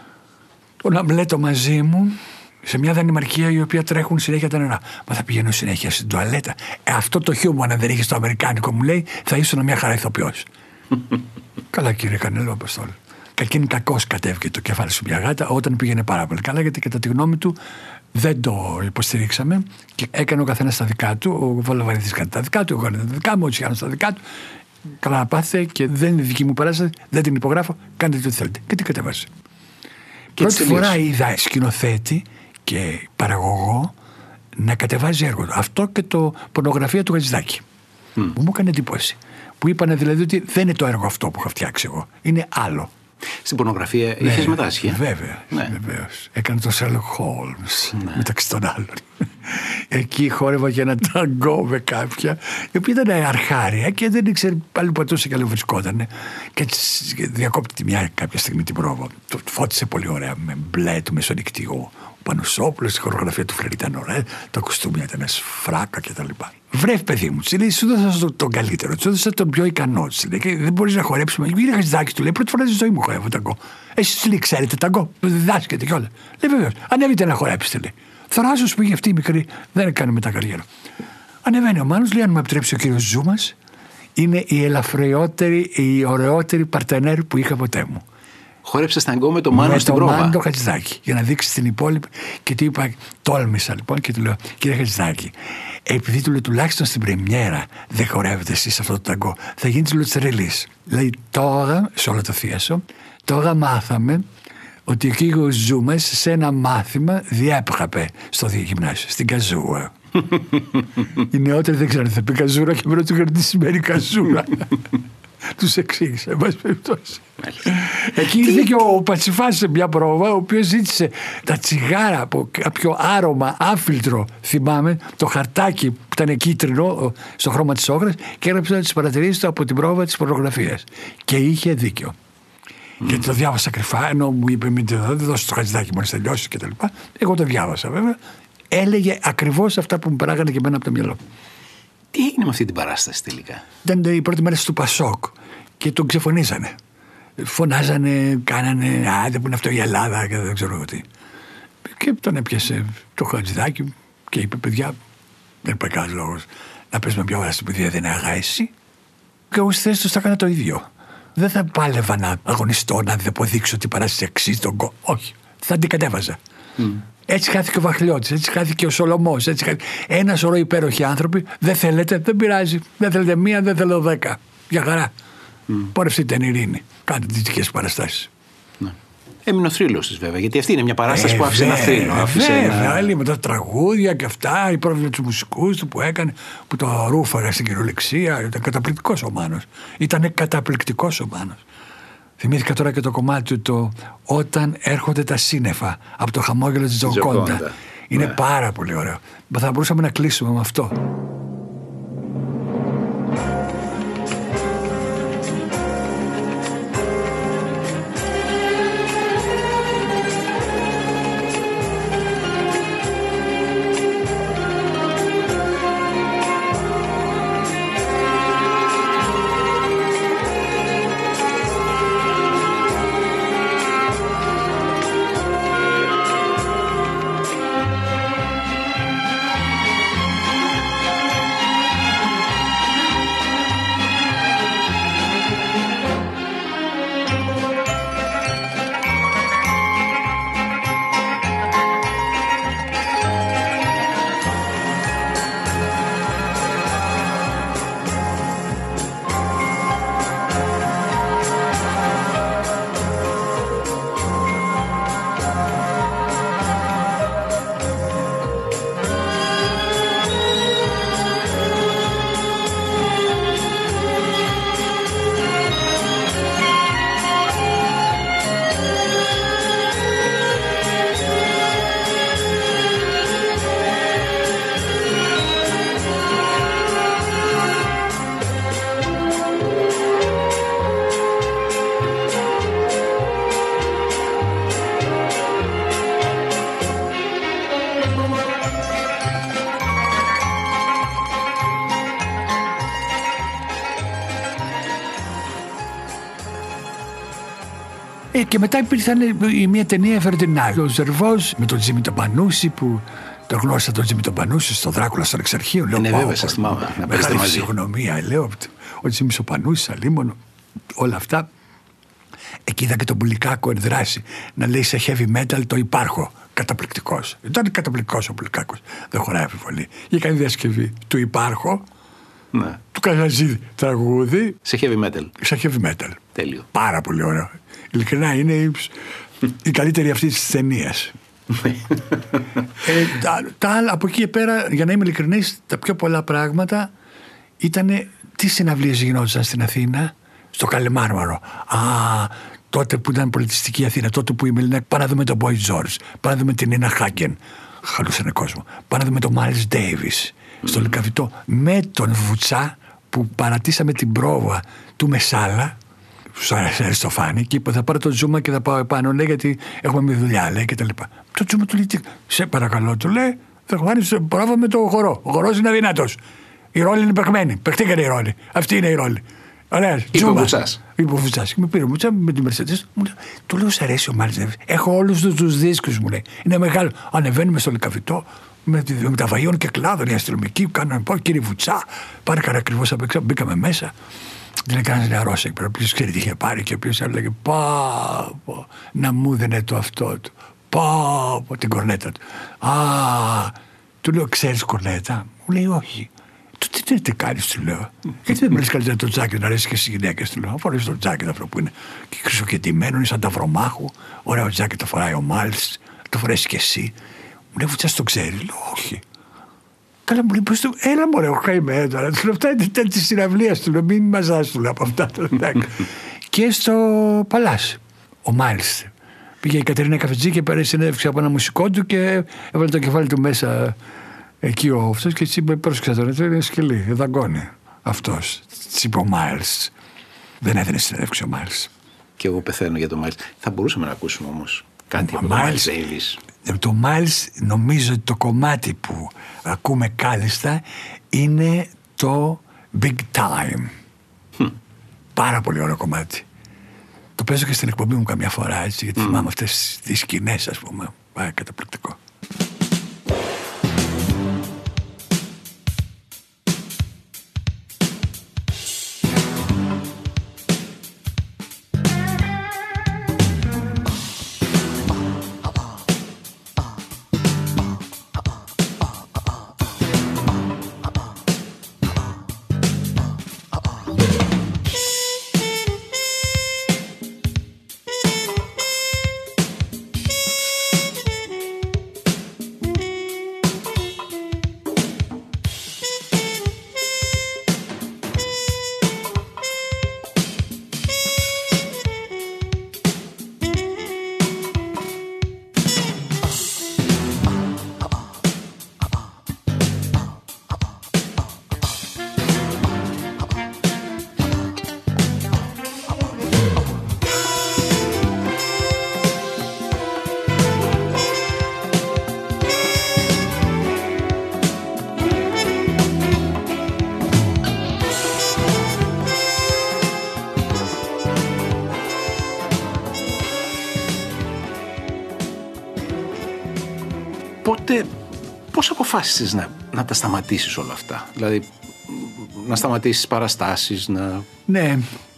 Αμλέτο μαζί μου σε μια Δανημαρκία η οποία τρέχουν συνέχεια τα νερά. Μα θα πηγαίνω συνέχεια στην τουαλέτα. Αυτό το χιούμορ, αν δεν είχε το αμερικάνικο, μου λέει, θα ήσουν μια χαρά ηθοποιός. Καλά, κύριε Κανέλο Αποστόλου. Κακήν κακώς κατέβηκε το κεφάλι σου μια γάτα όταν πήγαινε πάρα πολύ καλά, γιατί κατά τη γνώμη του δεν το υποστηρίξαμε και έκανε ο καθένας τα δικά του. Ο Βολοβαρίδης έκανε τα δικά του, εγώ έκανε τα δικά μου, ο Τσιάνος τα δικά του. Καλά να πάθετε και δεν είναι δική μου παράσταση, δεν την υπογράφω, κάντε ό,τι θέλετε. Και την κατεβάζει. Πρώτη φορά είδα σκηνοθέτη και παραγωγό να κατεβάζει έργο. Αυτό και το πορνογραφία του Χατζηδάκη. Μου έκανε εντύπωση. Που είπανε δηλαδή ότι δεν είναι το έργο αυτό που είχα φτιάξει εγώ. Είναι άλλο. Στην πορνογραφία είχες μετάσχει. Βέβαια. Βεβαίως. Έκανε το Sherlock Holmes μεταξύ των άλλων. Εκεί χόρευα και ένα ταγκό με κάποια, η οποία ήταν αρχάρια και δεν ήξερε πάλι πατούσε και άλλο βρισκότανε. Και έτσι διακόπτει τη μια κάποια στιγμή την πρόβα. Το φώτισε πολύ ωραία με μπλε του μεσονικτικού. Ο Πανουσόπουλος, η χορογραφία του Φλερ ήταν ωραία. Το κοστούμι ήταν σφράκα κτλ. Βρε, παιδί μου, λέει, σου δώσα τον καλύτερο, σου δώσα τον πιο ικανό. Λέει, δεν μπορεί να χορέψει. Κύριε Χατζηδάκη, του λέει, πρώτη φορά στη ζωή μου χορεύω ταγκό. Εσείς λέει, ξέρετε ταγκό, διδάσκεται κιόλα. Λέει, βεβαίως, ανέβείτε να χορέψετε, λέει. Θράσος που είχε αυτή η μικρή, δεν έκανε μετά καριέρα. Ανεβαίνει ο Μάνος, λέει, αν μου επιτρέψει ο κύριος Ζούμας, είναι η ελαφριότερη, η ωραιότερη παρτενέρ που είχα ποτέ μου. Χόρεψε ταγκό με το Μάνο στην πρόβα. Με το Μάνο Χατζηδάκη, για να δείξει την υπόλοιπη. Και τι είπα, τόλμησα λοιπόν και του λέω, κύριε Χατζηδάκη, επειδή του λέω τουλάχιστον στην πρεμιέρα δεν χορεύετε εσείς αυτό το ταγκό, θα γίνει τη λοτσερελής. Λέει, τώρα, σε όλο το θίασο, τώρα μάθαμε ότι ο κύριος Ζούμας σε ένα μάθημα διέπραπε στο γυμνάσιο, στην καζούρα. Οι νεότεροι δεν ξέρουν, θα πει καζούρα και πρέπει να του κρατήσει καζούρα. Τους εξήγησε, εν πάση περιπτώσει. Εκεί ήρθε και ο Πατσιφάς σε μια πρόβα, ο οποίος ζήτησε τα τσιγάρα από κάποιο άρωμα άφιλτρο, θυμάμαι, το χαρτάκι που ήταν κίτρινο στο χρώμα της όχρας, και έγραψε τις παρατηρήσεις του από την πρόβα της πορνογραφίας. Και είχε δίκιο. Και το διάβασα κρυφά, ενώ μου είπε, μην δεν δώσει το Χατζηδάκι μόλις τελειώσει κτλ. Εγώ το διάβασα βέβαια. Έλεγε ακριβώς αυτά που μου περάγανε και εμένα από το μυαλό. Τι έγινε με αυτή την παράσταση τελικά? Ήταν οι πρώτες μέρες του Πασόκ και τον ξεφωνίζανε. Φωνάζανε, κάνανε, δεν είναι αυτό η Ελλάδα και δεν ξέρω τι. Και τον έπιασε το Χατζηδάκι και είπε, παιδιά, δεν υπάρχει κανένας λόγος να παίζουμε μια ώρα στην παιδεία, δεν είναι αγάηση. Και εγώ στη θέση τους θα έκανα το ίδιο. Δεν θα πάλευα να αγωνιστώ, να αποδείξω ότι η παράσταση αξίζει τον κόσμο. Όχι, θα την κατέβαζα. Έτσι χάθηκε ο Βαχλιώτης, έτσι χάθηκε ο Σολωμός. Ένα σωρό υπέροχοι άνθρωποι. Δεν θέλετε, δεν πειράζει. Δεν θέλετε μία, δεν θέλω 10. Για χαρά. Πορευτείτε εν ειρήνη. Κάντε τις δικές παραστάσεις. Έμεινε ο θρύλος της βέβαια, γιατί αυτή είναι μια παράσταση που άφησε ένα θρύλο. Βέβαια, με τα τραγούδια και αυτά, η πρόβλημα του μουσικούς του που έκανε, που το ρούφαγε στην κυριολεξία. Ήταν καταπληκτικός ο Μάνος. Ήταν καταπληκτικός ο Μάνος. Θυμήθηκα τώρα και το κομμάτι του το «Όταν έρχονται τα σύννεφα» από το χαμόγελο της Τζοκόντα. Είναι πάρα πολύ ωραίο. Θα μπορούσαμε να κλείσουμε με αυτό. Και μετά υπήρχε μια ταινία, έφερε την άλλη. Ο Ζερβός με τον Τζίμι τον Πανούση, που το γνώρισα τον Τζίμι τον Πανούση στο Δράκουλα στον Εξαρχείο. Είναι βέβαια, σας θυμάμαι. Να παίζετε μαζί. Φυσιογνωμία, λέω. Ο Τζίμις ο Πανούσης, αλίμονο, όλα αυτά. Εκεί είδα και τον Πουλικάκο εν δράση να λέει σε heavy metal το υπάρχω. Καταπληκτικός. Ήταν καταπληκτικός ο Πουλικάκος. Δεν χωράει αμφιβολία. Είχε κάνει διασκευή του υπάρχω. Ναι. Του Καζαζή τραγούδι. Σε heavy metal. Σε heavy metal. Τέλειο. Πάρα πολύ ωραίο. Ειλικρινά είναι η καλύτερη αυτή της ταινίας. Τα άλλα από εκεί και πέρα, για να είμαι ειλικρινής, τα πιο πολλά πράγματα ήταν τι συναυλίες γινόντουσαν στην Αθήνα, στο Καλεμάρμαρο. Τότε που ήταν πολιτιστική Αθήνα, τότε που η Μελίνα, πάμε να δούμε τον Boy George, πάμε να δούμε την Νίνα Χάγκεν, χαλούσανε κόσμο, πάμε να δούμε τον Miles Davis στο Λυκαβητό, με τον Βουτσά που παρατήσαμε την πρόβα του Μεσάλα στο Αριστοφάνη και είπε θα πάρω το Τζούμα και θα πάω επάνω, λέει, γιατί έχουμε μια δουλειά, λέει, και τα λοιπά. Το Τζούμα του λέει, σε παρακαλώ, του λέει, θα πάρει πρόβα με το χορό. Ο χορός είναι αδυνατός. Η ρόλη είναι παιχμένη. Παιχτήκανε η ρόλη. Αυτή είναι η ρόλη. Ωραία. Είπε ο Βουτσάς. Είπε ο Βουτσάς. Με πήρε ο Βουτσάς με την Mercedes. Του λέω, σ' αρέσει ο Miles Davis. Έχω όλους τους δίσκους, μου λέει. Είναι μεγάλο. Ανεβαίνουμε στο Λυκαβητό με τα βαγίων και κλάδων. Οι αστυνομικοί κάνανε πω, κύριε Βουτσά, πάρε κανένα ακριβώς απ' έξω. Μπήκαμε μέσα. Δεν έκανε νεαρός εκεί πέρα. Ποιος ξέρει τι είχε πάρει και ποιος έλεγε πω, να μου δίνε το αυτό του. Πω, την κορνέτα του. Του λέω, ξέρεις κορνέτα? Μου λέει, όχι. Τι κάνεις, του λέω. Γιατί δεν μιλήσεις καλύτερα το τζάκι να αρέσει και στις γυναίκες, του λέω. Φορείς το τζάκι αυτό που είναι και χρυσοκετημένο, είναι σαν ταυρομάχου. Ωραίο τζάκι το φοράει ο Μάλς, το φορέσεις και εσύ. Μου λέει, Βουτσάς το ξέρει? Λέω, όχι. Καλά, μου λέει, πώς το. Έλα, μωρέ, εγώ καημέ τώρα. Του λέω, αυτά είναι τη συναυλία, του λέω, μην μαζάς, του λέω από αυτά. Και στο Παλάσι, ο Μάλς. Πήγε η Κατερίνα Καφετζή και πέρασε συνέντευξη από ένα μουσικό του και έβαλε το κεφάλι του μέσα εκεί ο αυτός και έτσι είπε, πρόσεξε τώρα, είναι σκελή, δαγκώνει αυτός. Της είπε ο Μάλς. Δεν έδινε συνέντευξη ο Μάλς. Και εγώ πεθαίνω για τον Μάλς. Θα μπορούσαμε να ακούσουμε όμως κάτι από τον Miles Davis. Το Miles, νομίζω ότι το κομμάτι που ακούμε κάλλιστα είναι το Big Time. Πάρα πολύ ωραίο κομμάτι. Το παίζω και στην εκπομπή μου καμιά φορά, έτσι, γιατί θυμάμαι αυτές τις σκηνές, ας πούμε. Πάει καταπληκτικό. Οπότε πώς αποφάσισες να τα σταματήσεις όλα αυτά? Δηλαδή να σταματήσεις παραστάσεις, να... Ναι.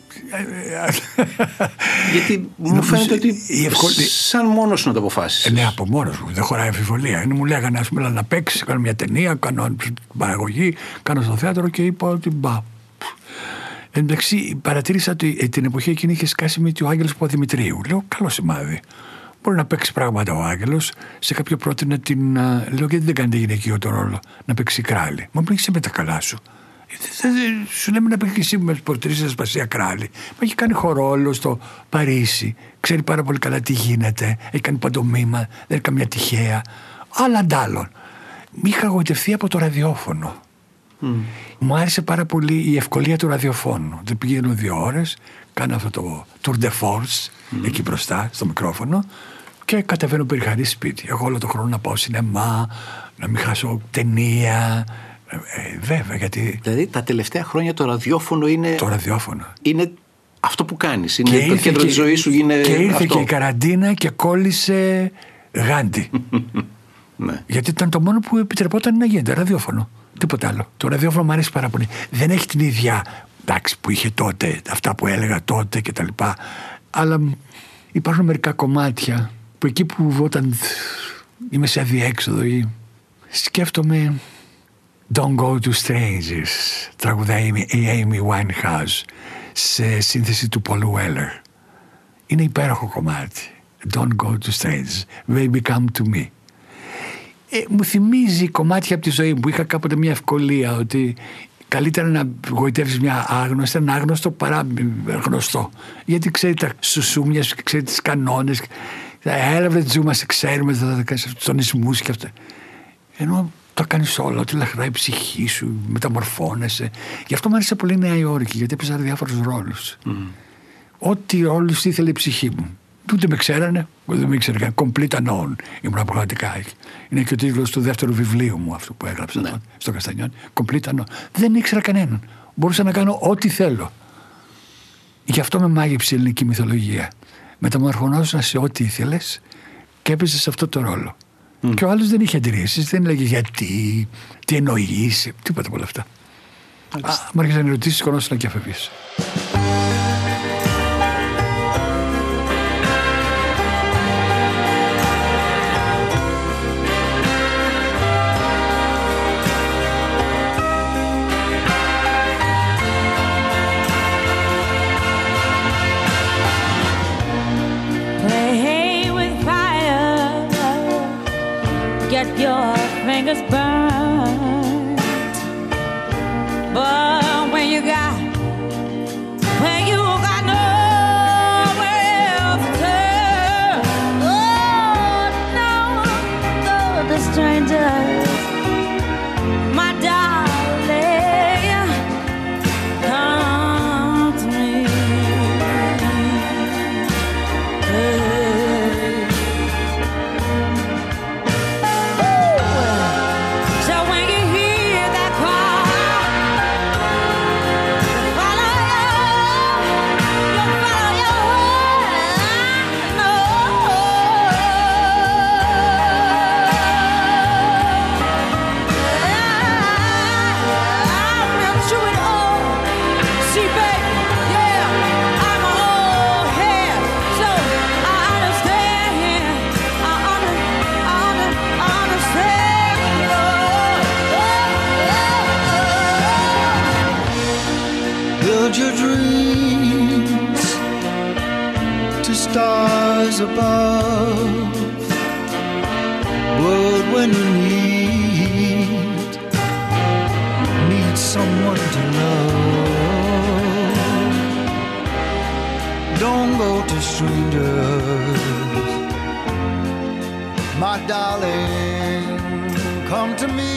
Γιατί μου φαίνεται ότι σαν μόνος σου να το αποφάσεις. Ναι, από μόνος μου, δεν χωράει αμφιβολία. Μου λέγανε, ας πούμε, να παίξεις, κάνω μια ταινία, κάνω παραγωγή, κάνω στο θέατρο και είπα ότι μπα. Εντάξει, παρατήρησα ότι την εποχή εκείνη είχε σκάσει με ο Άγγελος Παπαδημητρίου. Λέω, καλό σημάδι. Μπορεί να παίξει πράγματα ο Άγγελος. Σε κάποιο πρότεινα την. Λέω, γιατί δεν κάνετε γυναικείο τον ρόλο, να παίξει Κράλη? Μα μου λέει, είσαι με τα καλά σου. Σου λέμε να παίξει εσύ με πορτρίζα Σπασία Κράλη. Μα έχει κάνει χορόλο στο Παρίσι. Ξέρει πάρα πολύ καλά τι γίνεται. Έχει κάνει παντομήμα. Δεν είναι καμιά τυχαία. Άλλα αντάλλων. Είχα γοητευτεί από το ραδιόφωνο. Μου άρεσε πάρα πολύ η ευκολία του ραδιοφώνου. Δεν πηγαίνω 2 ώρες, κάνω αυτό το tour de force εκεί μπροστά στο μικρόφωνο και κατεβαίνω περιχαρή σπίτι. Εγώ όλο τον χρόνο να πάω σινεμά, να μην χάσω ταινία. Βέβαια, γιατί. Δηλαδή τα τελευταία χρόνια το ραδιόφωνο είναι. Το ραδιόφωνο. Είναι αυτό που κάνεις. Είναι το κέντρο της ζωής σου. Είναι και ήρθε αυτό. Και η καραντίνα και κόλλησε γάντι. Ναι. Γιατί ήταν το μόνο που επιτρεπόταν να γίνεται ραδιόφωνο. Τίποτα άλλο. Το ραδιόφωνο μου αρέσει πάρα πολύ. Δεν έχει την ίδια τάξη που είχε τότε, αυτά που έλεγα τότε κτλ. Αλλά υπάρχουν μερικά κομμάτια που εκεί που όταν είμαι σε αδιέξοδο ή σκέφτομαι Don't Go to Strangers, τραγουδάει η Amy Winehouse σε σύνθεση του Paul Weller. Είναι υπέροχο κομμάτι. Don't Go to Strangers, Baby Come to Me. Μου θυμίζει κομμάτια από τη ζωή μου που είχα κάποτε μια ευκολία ότι καλύτερα να γοητεύεις μια άγνωστη, ένα άγνωστο παρά γνωστό. Γιατί ξέρει τα σουσούμια σου και ξέρει τις κανόνες. Έλαβε τζούμα, σε ξέρουμε τους τονισμούς και αυτά. Ενώ το κάνεις όλο, ότι λαχράει η ψυχή σου, μεταμορφώνεσαι. Γι' αυτό μου άρεσε πολύ η Νέα Υόρκη, γιατί έπαιζα διάφορους ρόλους. Ό,τι ρόλους ήθελε η ψυχή μου. Ούτε με ξέρανε, δεν με ήξερε καν. Complete unknown ήμουν πραγματικά. Είναι και ο τίτλος του δεύτερου βιβλίου μου, αυτό που έγραψα στο Καστανιόν. Complete unknown. Δεν ήξερα κανέναν. Μπορούσα να κάνω ό,τι θέλω. Γι' αυτό με μάγεψε η ελληνική μυθολογία. Μεταμορφωνόσουν σε ό,τι ήθελες και έπαιζε σε αυτό το ρόλο. Και ο άλλος δεν είχε αντιρρήσεις, δεν έλεγε γιατί, τι εννοείς, τίποτα από όλα αυτά. Μ' άρχισαν ερωτήσεις, σηκωνόσουν και αφεύγες. Get your fingers burned, but when you got nowhere else to turn, oh no, go to strangers, my darling, come to me. Your dreams to stars above, but when you need someone to love, don't go to strangers, my darling, come to me.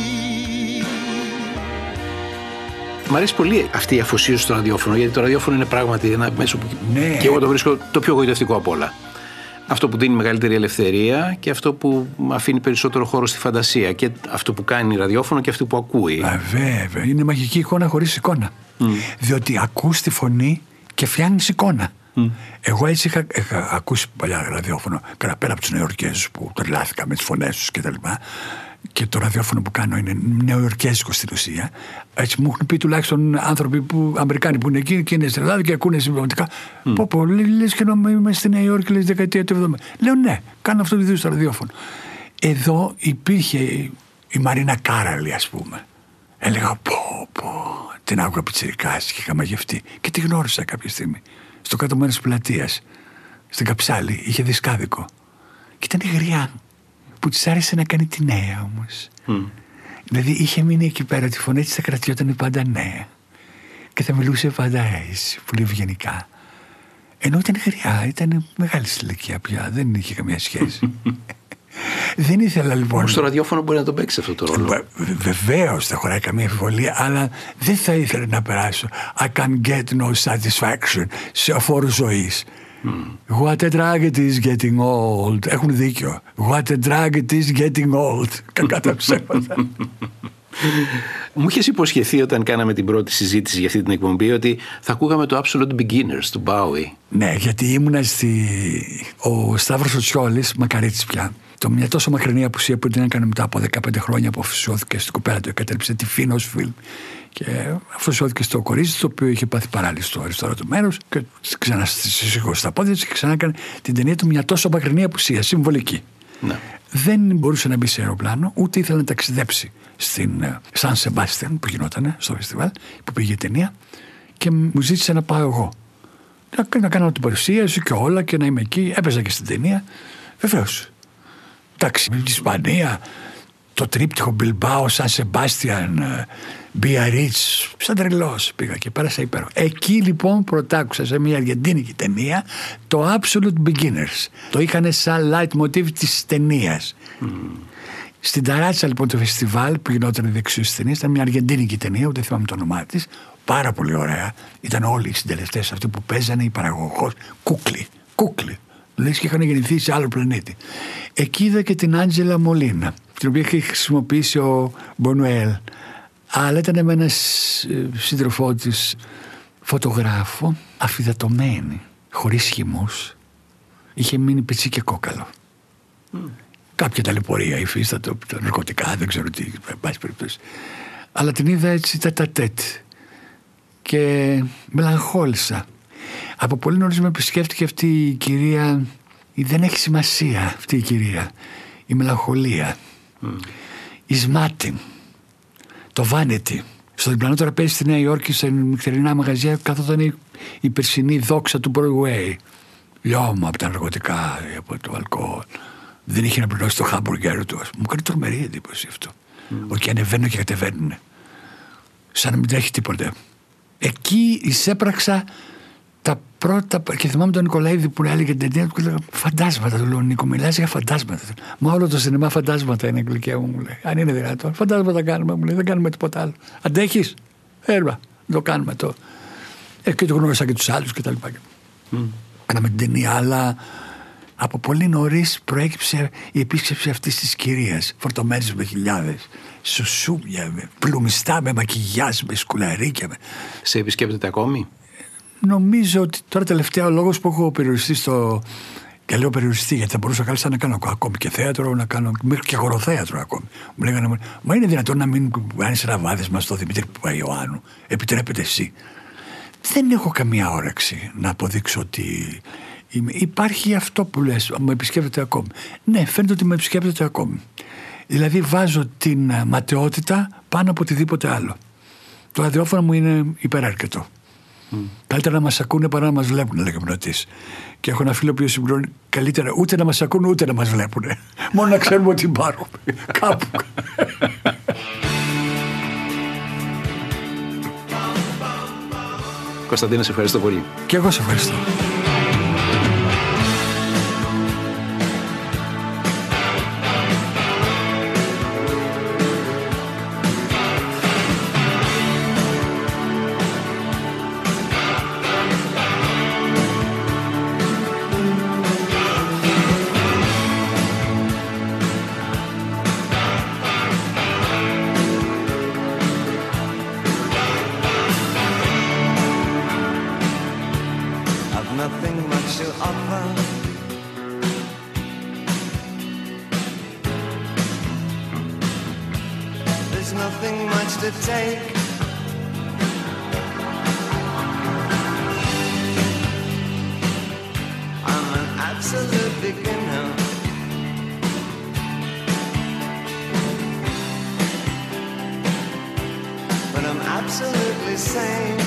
Μ' αρέσει πολύ αυτή η αφοσίωση στο ραδιόφωνο, γιατί το ραδιόφωνο είναι πράγματι ένα μέσο που και εγώ το βρίσκω το πιο γοητευτικό απ' όλα. Αυτό που δίνει μεγαλύτερη ελευθερία και αυτό που αφήνει περισσότερο χώρο στη φαντασία. Και αυτό που κάνει ραδιόφωνο και αυτό που ακούει. Βέβαια, είναι μαγική εικόνα χωρίς εικόνα. Διότι ακούς τη φωνή και φτιάχνεις εικόνα. Εγώ έτσι είχα ακούσει παλιά ραδιόφωνο, πέρα από τους Νεοϊορκέζους που τρελάθηκα με τις φωνές τους κτλ. Και το ραδιόφωνο που κάνω είναι νεοϊορκέζικο στην ουσία. Έτσι μου έχουν πει τουλάχιστον άνθρωποι Αμερικάνοι που είναι εκεί και είναι στην Ελλάδα και ακούνε συμπληρωματικά. Πω, λες και να είμαι στη Νέα Υόρκη, λες δεκαετία του 70. Λέω ναι, κάνω αυτό το video στο ραδιόφωνο. Εδώ υπήρχε η Μαρίνα Κάραλη, ας πούμε. Έλεγα πω, την άκουγα πιτσιρικάς και είχα μαγευτεί. Και τη γνώρισα κάποια στιγμή. Στο κάτω μέρος της πλατείας, στην Καψάλη, είχε δισκάδικο. Και ήταν γριά. Που της άρεσε να κάνει τη νέα όμως. Δηλαδή είχε μείνει εκεί πέρα, τη φωνή της θα κρατιόταν πάντα νέα. Και θα μιλούσε πάντα έτσι, πολύ ευγενικά. Ενώ ήταν γριά, ήταν μεγάλη ηλικία πια, δεν είχε καμία σχέση. Δεν ήθελα λοιπόν. Όμως στο ραδιόφωνο μπορεί να τον παίξει αυτό το ρόλο. Βεβαίως, δεν χωράει καμία αμφιβολία, αλλά δεν θα ήθελα να περάσω. I can get no satisfaction σε αφόρου ζωής. What a drag it is getting old. Έχουν δίκιο. What a drag it is getting old. Κακά τα ψέματα. Μου είχες υποσχεθεί όταν κάναμε την πρώτη συζήτηση για αυτή την εκπομπή ότι θα ακούγαμε το Absolute Beginners του Bowie. Ναι, γιατί ήμουνα ο Σταύρος ο Τσιόλης, μακαρίτης πια. Το μια τόσο μακρινή απουσία που την έκανε μετά από 15 χρόνια που αφοσιώθηκε στην κοπέλα του, εγκατέλειψε τη Φίνος Φιλμ και αφοσιώθηκε στο κορίτσι το οποίο είχε πάθει παράλυση στο αριστερό του μέρους και ξανασύγχωσε στα πόδια και ξανά έκανε την ταινία του μια τόσο μακρινή απουσία, συμβολική. Ναι. Δεν μπορούσε να μπει σε αεροπλάνο, ούτε ήθελε να ταξιδέψει στην Σαν Σεμπάστιαν που γινόταν στο φεστιβάλ, που πήγε η ταινία και μου ζήτησε να πάω εγώ. Να κάνω την παρουσίαση και όλα και να είμαι εκεί. Έπαιζα και στην ταινία. Βεβαίως. Εντάξει, με την Ισπανία, το τρίπτυχο Μπιλμπάο, Σαν Σεμπάστιαν, Μπιαρίτς, σαν τρελός πήγα και πέρασα υπέροχα. Εκεί λοιπόν πρωτάκουσα σε μια αργεντίνικη ταινία το Absolute Beginners. Το είχαν σαν light motif της ταινίας. Στην Ταράτσα λοιπόν το φεστιβάλ που γινόταν δεξιούς της ταινίας ήταν μια αργεντίνικη ταινία, ούτε θυμάμαι το όνομά της. Πάρα πολύ ωραία. Ήταν όλοι οι συντελεστές αυτοί που παίζανε, η παραγωγός. Κούκλοι. Λες και είχαν γεννηθεί σε άλλο πλανήτη. Εκεί είδα και την Άντζελα Μολίνα, την οποία είχε χρησιμοποιήσει ο Μπονουέλ. Αλλά ήταν με έναν σύντροφό της φωτογράφο, αφυδατωμένη, χωρίς χυμούς. Είχε μείνει πετσί και κόκαλο. Κάποια ταλαιπωρία υφίστατο, τα ναρκωτικά, δεν ξέρω τι, εν πάση περιπτώσει. Αλλά την είδα έτσι τετ-α-τετ και μελαγχόλησα. Από πολύ νωρίς με επισκέφτηκε αυτή η κυρία, δεν έχει σημασία αυτή η κυρία, η μελαγχολία, η σμάτη, το vanity. Στο διπλανό τραπέζι στη Νέα Υόρκη, σε νυχτερινά μαγαζιά, καθόταν η περσινή δόξα του Broadway. Λιώμα από τα ναρκωτικά, από το αλκοόλ. Δεν είχε να πληρώσει το χάμπουργκερ του. Μου κάνει τρομερή εντύπωση αυτό. Ότι ανεβαίνουν και κατεβαίνουν. Σαν να μην τρέχει τίποτε. Εκεί εισέπραξα τα πρώτα. Και θυμάμαι τον Νικολαίδη που έλεγε την ταινία του και έλεγα φαντάσματα. Του λέω Νίκο, μιλάς για φαντάσματα. Μα όλο το σινεμά φαντάσματα είναι, γλυκιά μου λέει. Αν είναι δυνατόν. Φαντάσματα κάνουμε, μου λέει. Δεν κάνουμε τίποτα άλλο. Αντέχεις. Έρμα. Το κάνουμε το. Και το γνώρισα και τους άλλους κτλ. Κάναμε την ταινία, αλλά από πολύ νωρίς προέκυψε η επίσκεψη αυτής της κυρίας. Φορτωμένης με χιλιάδες. Σουσούμια, με πλουμιστά, με μακιγιάζ, με σκουλαρίκια. Σε επισκέπτεται ακόμη? Νομίζω ότι τώρα τελευταία ο λόγος που έχω περιοριστεί στο. Και λέω περιοριστεί, γιατί θα μπορούσα κάλλιστα να κάνω ακόμη και θέατρο, να κάνω μέχρι και χωροθέατρο ακόμη. Μου λέγανε, μα είναι δυνατόν να μην κάνει ένα βάδισμα στο Δημήτρη Παπαϊωάννου? Επιτρέπετε εσύ? Δεν έχω καμία όρεξη να αποδείξω ότι. Υπάρχει αυτό που λες, με επισκέπτεται ακόμη. Ναι, φαίνεται ότι με επισκέπτεται ακόμη. Δηλαδή βάζω την ματαιότητα πάνω από οτιδήποτε άλλο. Το ραδιόφωνο μου είναι υπεράρκετο. Καλύτερα να μας ακούνε παρά να μας βλέπουν, λέγε Μνοτής. Και έχω ένα φίλο που συμπληρώνει καλύτερα ούτε να μας ακούνε ούτε να μας βλέπουν. Μόνο να ξέρουμε ότι υπάρχουμε κάπου. Κωνσταντίνε, σε ευχαριστώ πολύ. Και εγώ σε ευχαριστώ. to take. I'm an absolute beginner, but I'm absolutely sane.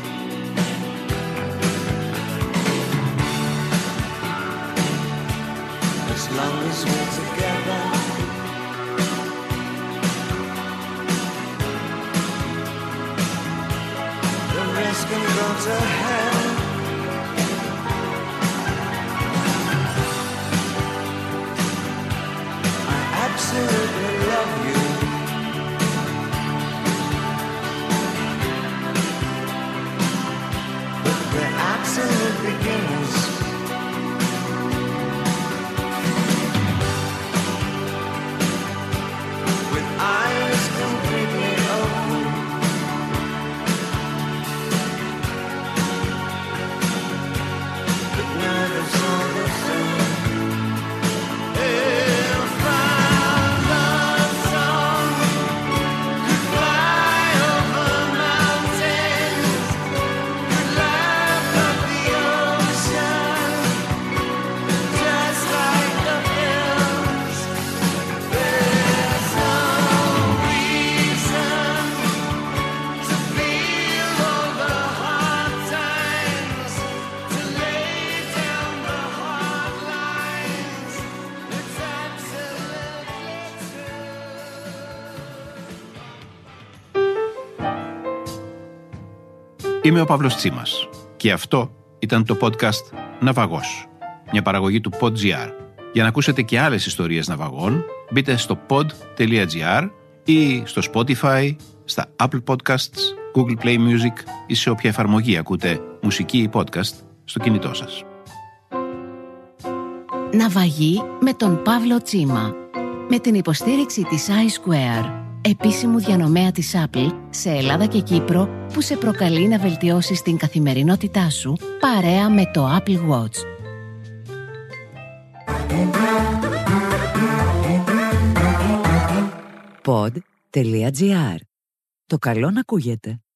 As long as we're together, the rest can go to hell. I absolutely love you. But we're absolute beginners. Eyes completely open, but nerves are the same. If our love song could fly over mountains, could laugh up the ocean, just like the hills, there's no reason to feel all the hard times, to lay down the hard lines. It's absolutely true. Είμαι ο Παύλος Τσίμας και αυτό ήταν το podcast Ναυαγός, μια παραγωγή του Pod.gr. Για να ακούσετε και άλλες ιστορίες ναυαγών, μπείτε στο pod.gr ή στο Spotify, στα Apple Podcasts, Google Play Music ή σε όποια εφαρμογή ακούτε μουσική ή podcast στο κινητό σας. Ναυαγή με τον Παύλο Τσίμα. Με την υποστήριξη της iSquare, επίσημου διανομέα της Apple σε Ελλάδα και Κύπρο, που σε προκαλεί να βελτιώσεις την καθημερινότητά σου παρέα με το Apple Watch. Pod.gr. Το καλό να ακούγεται.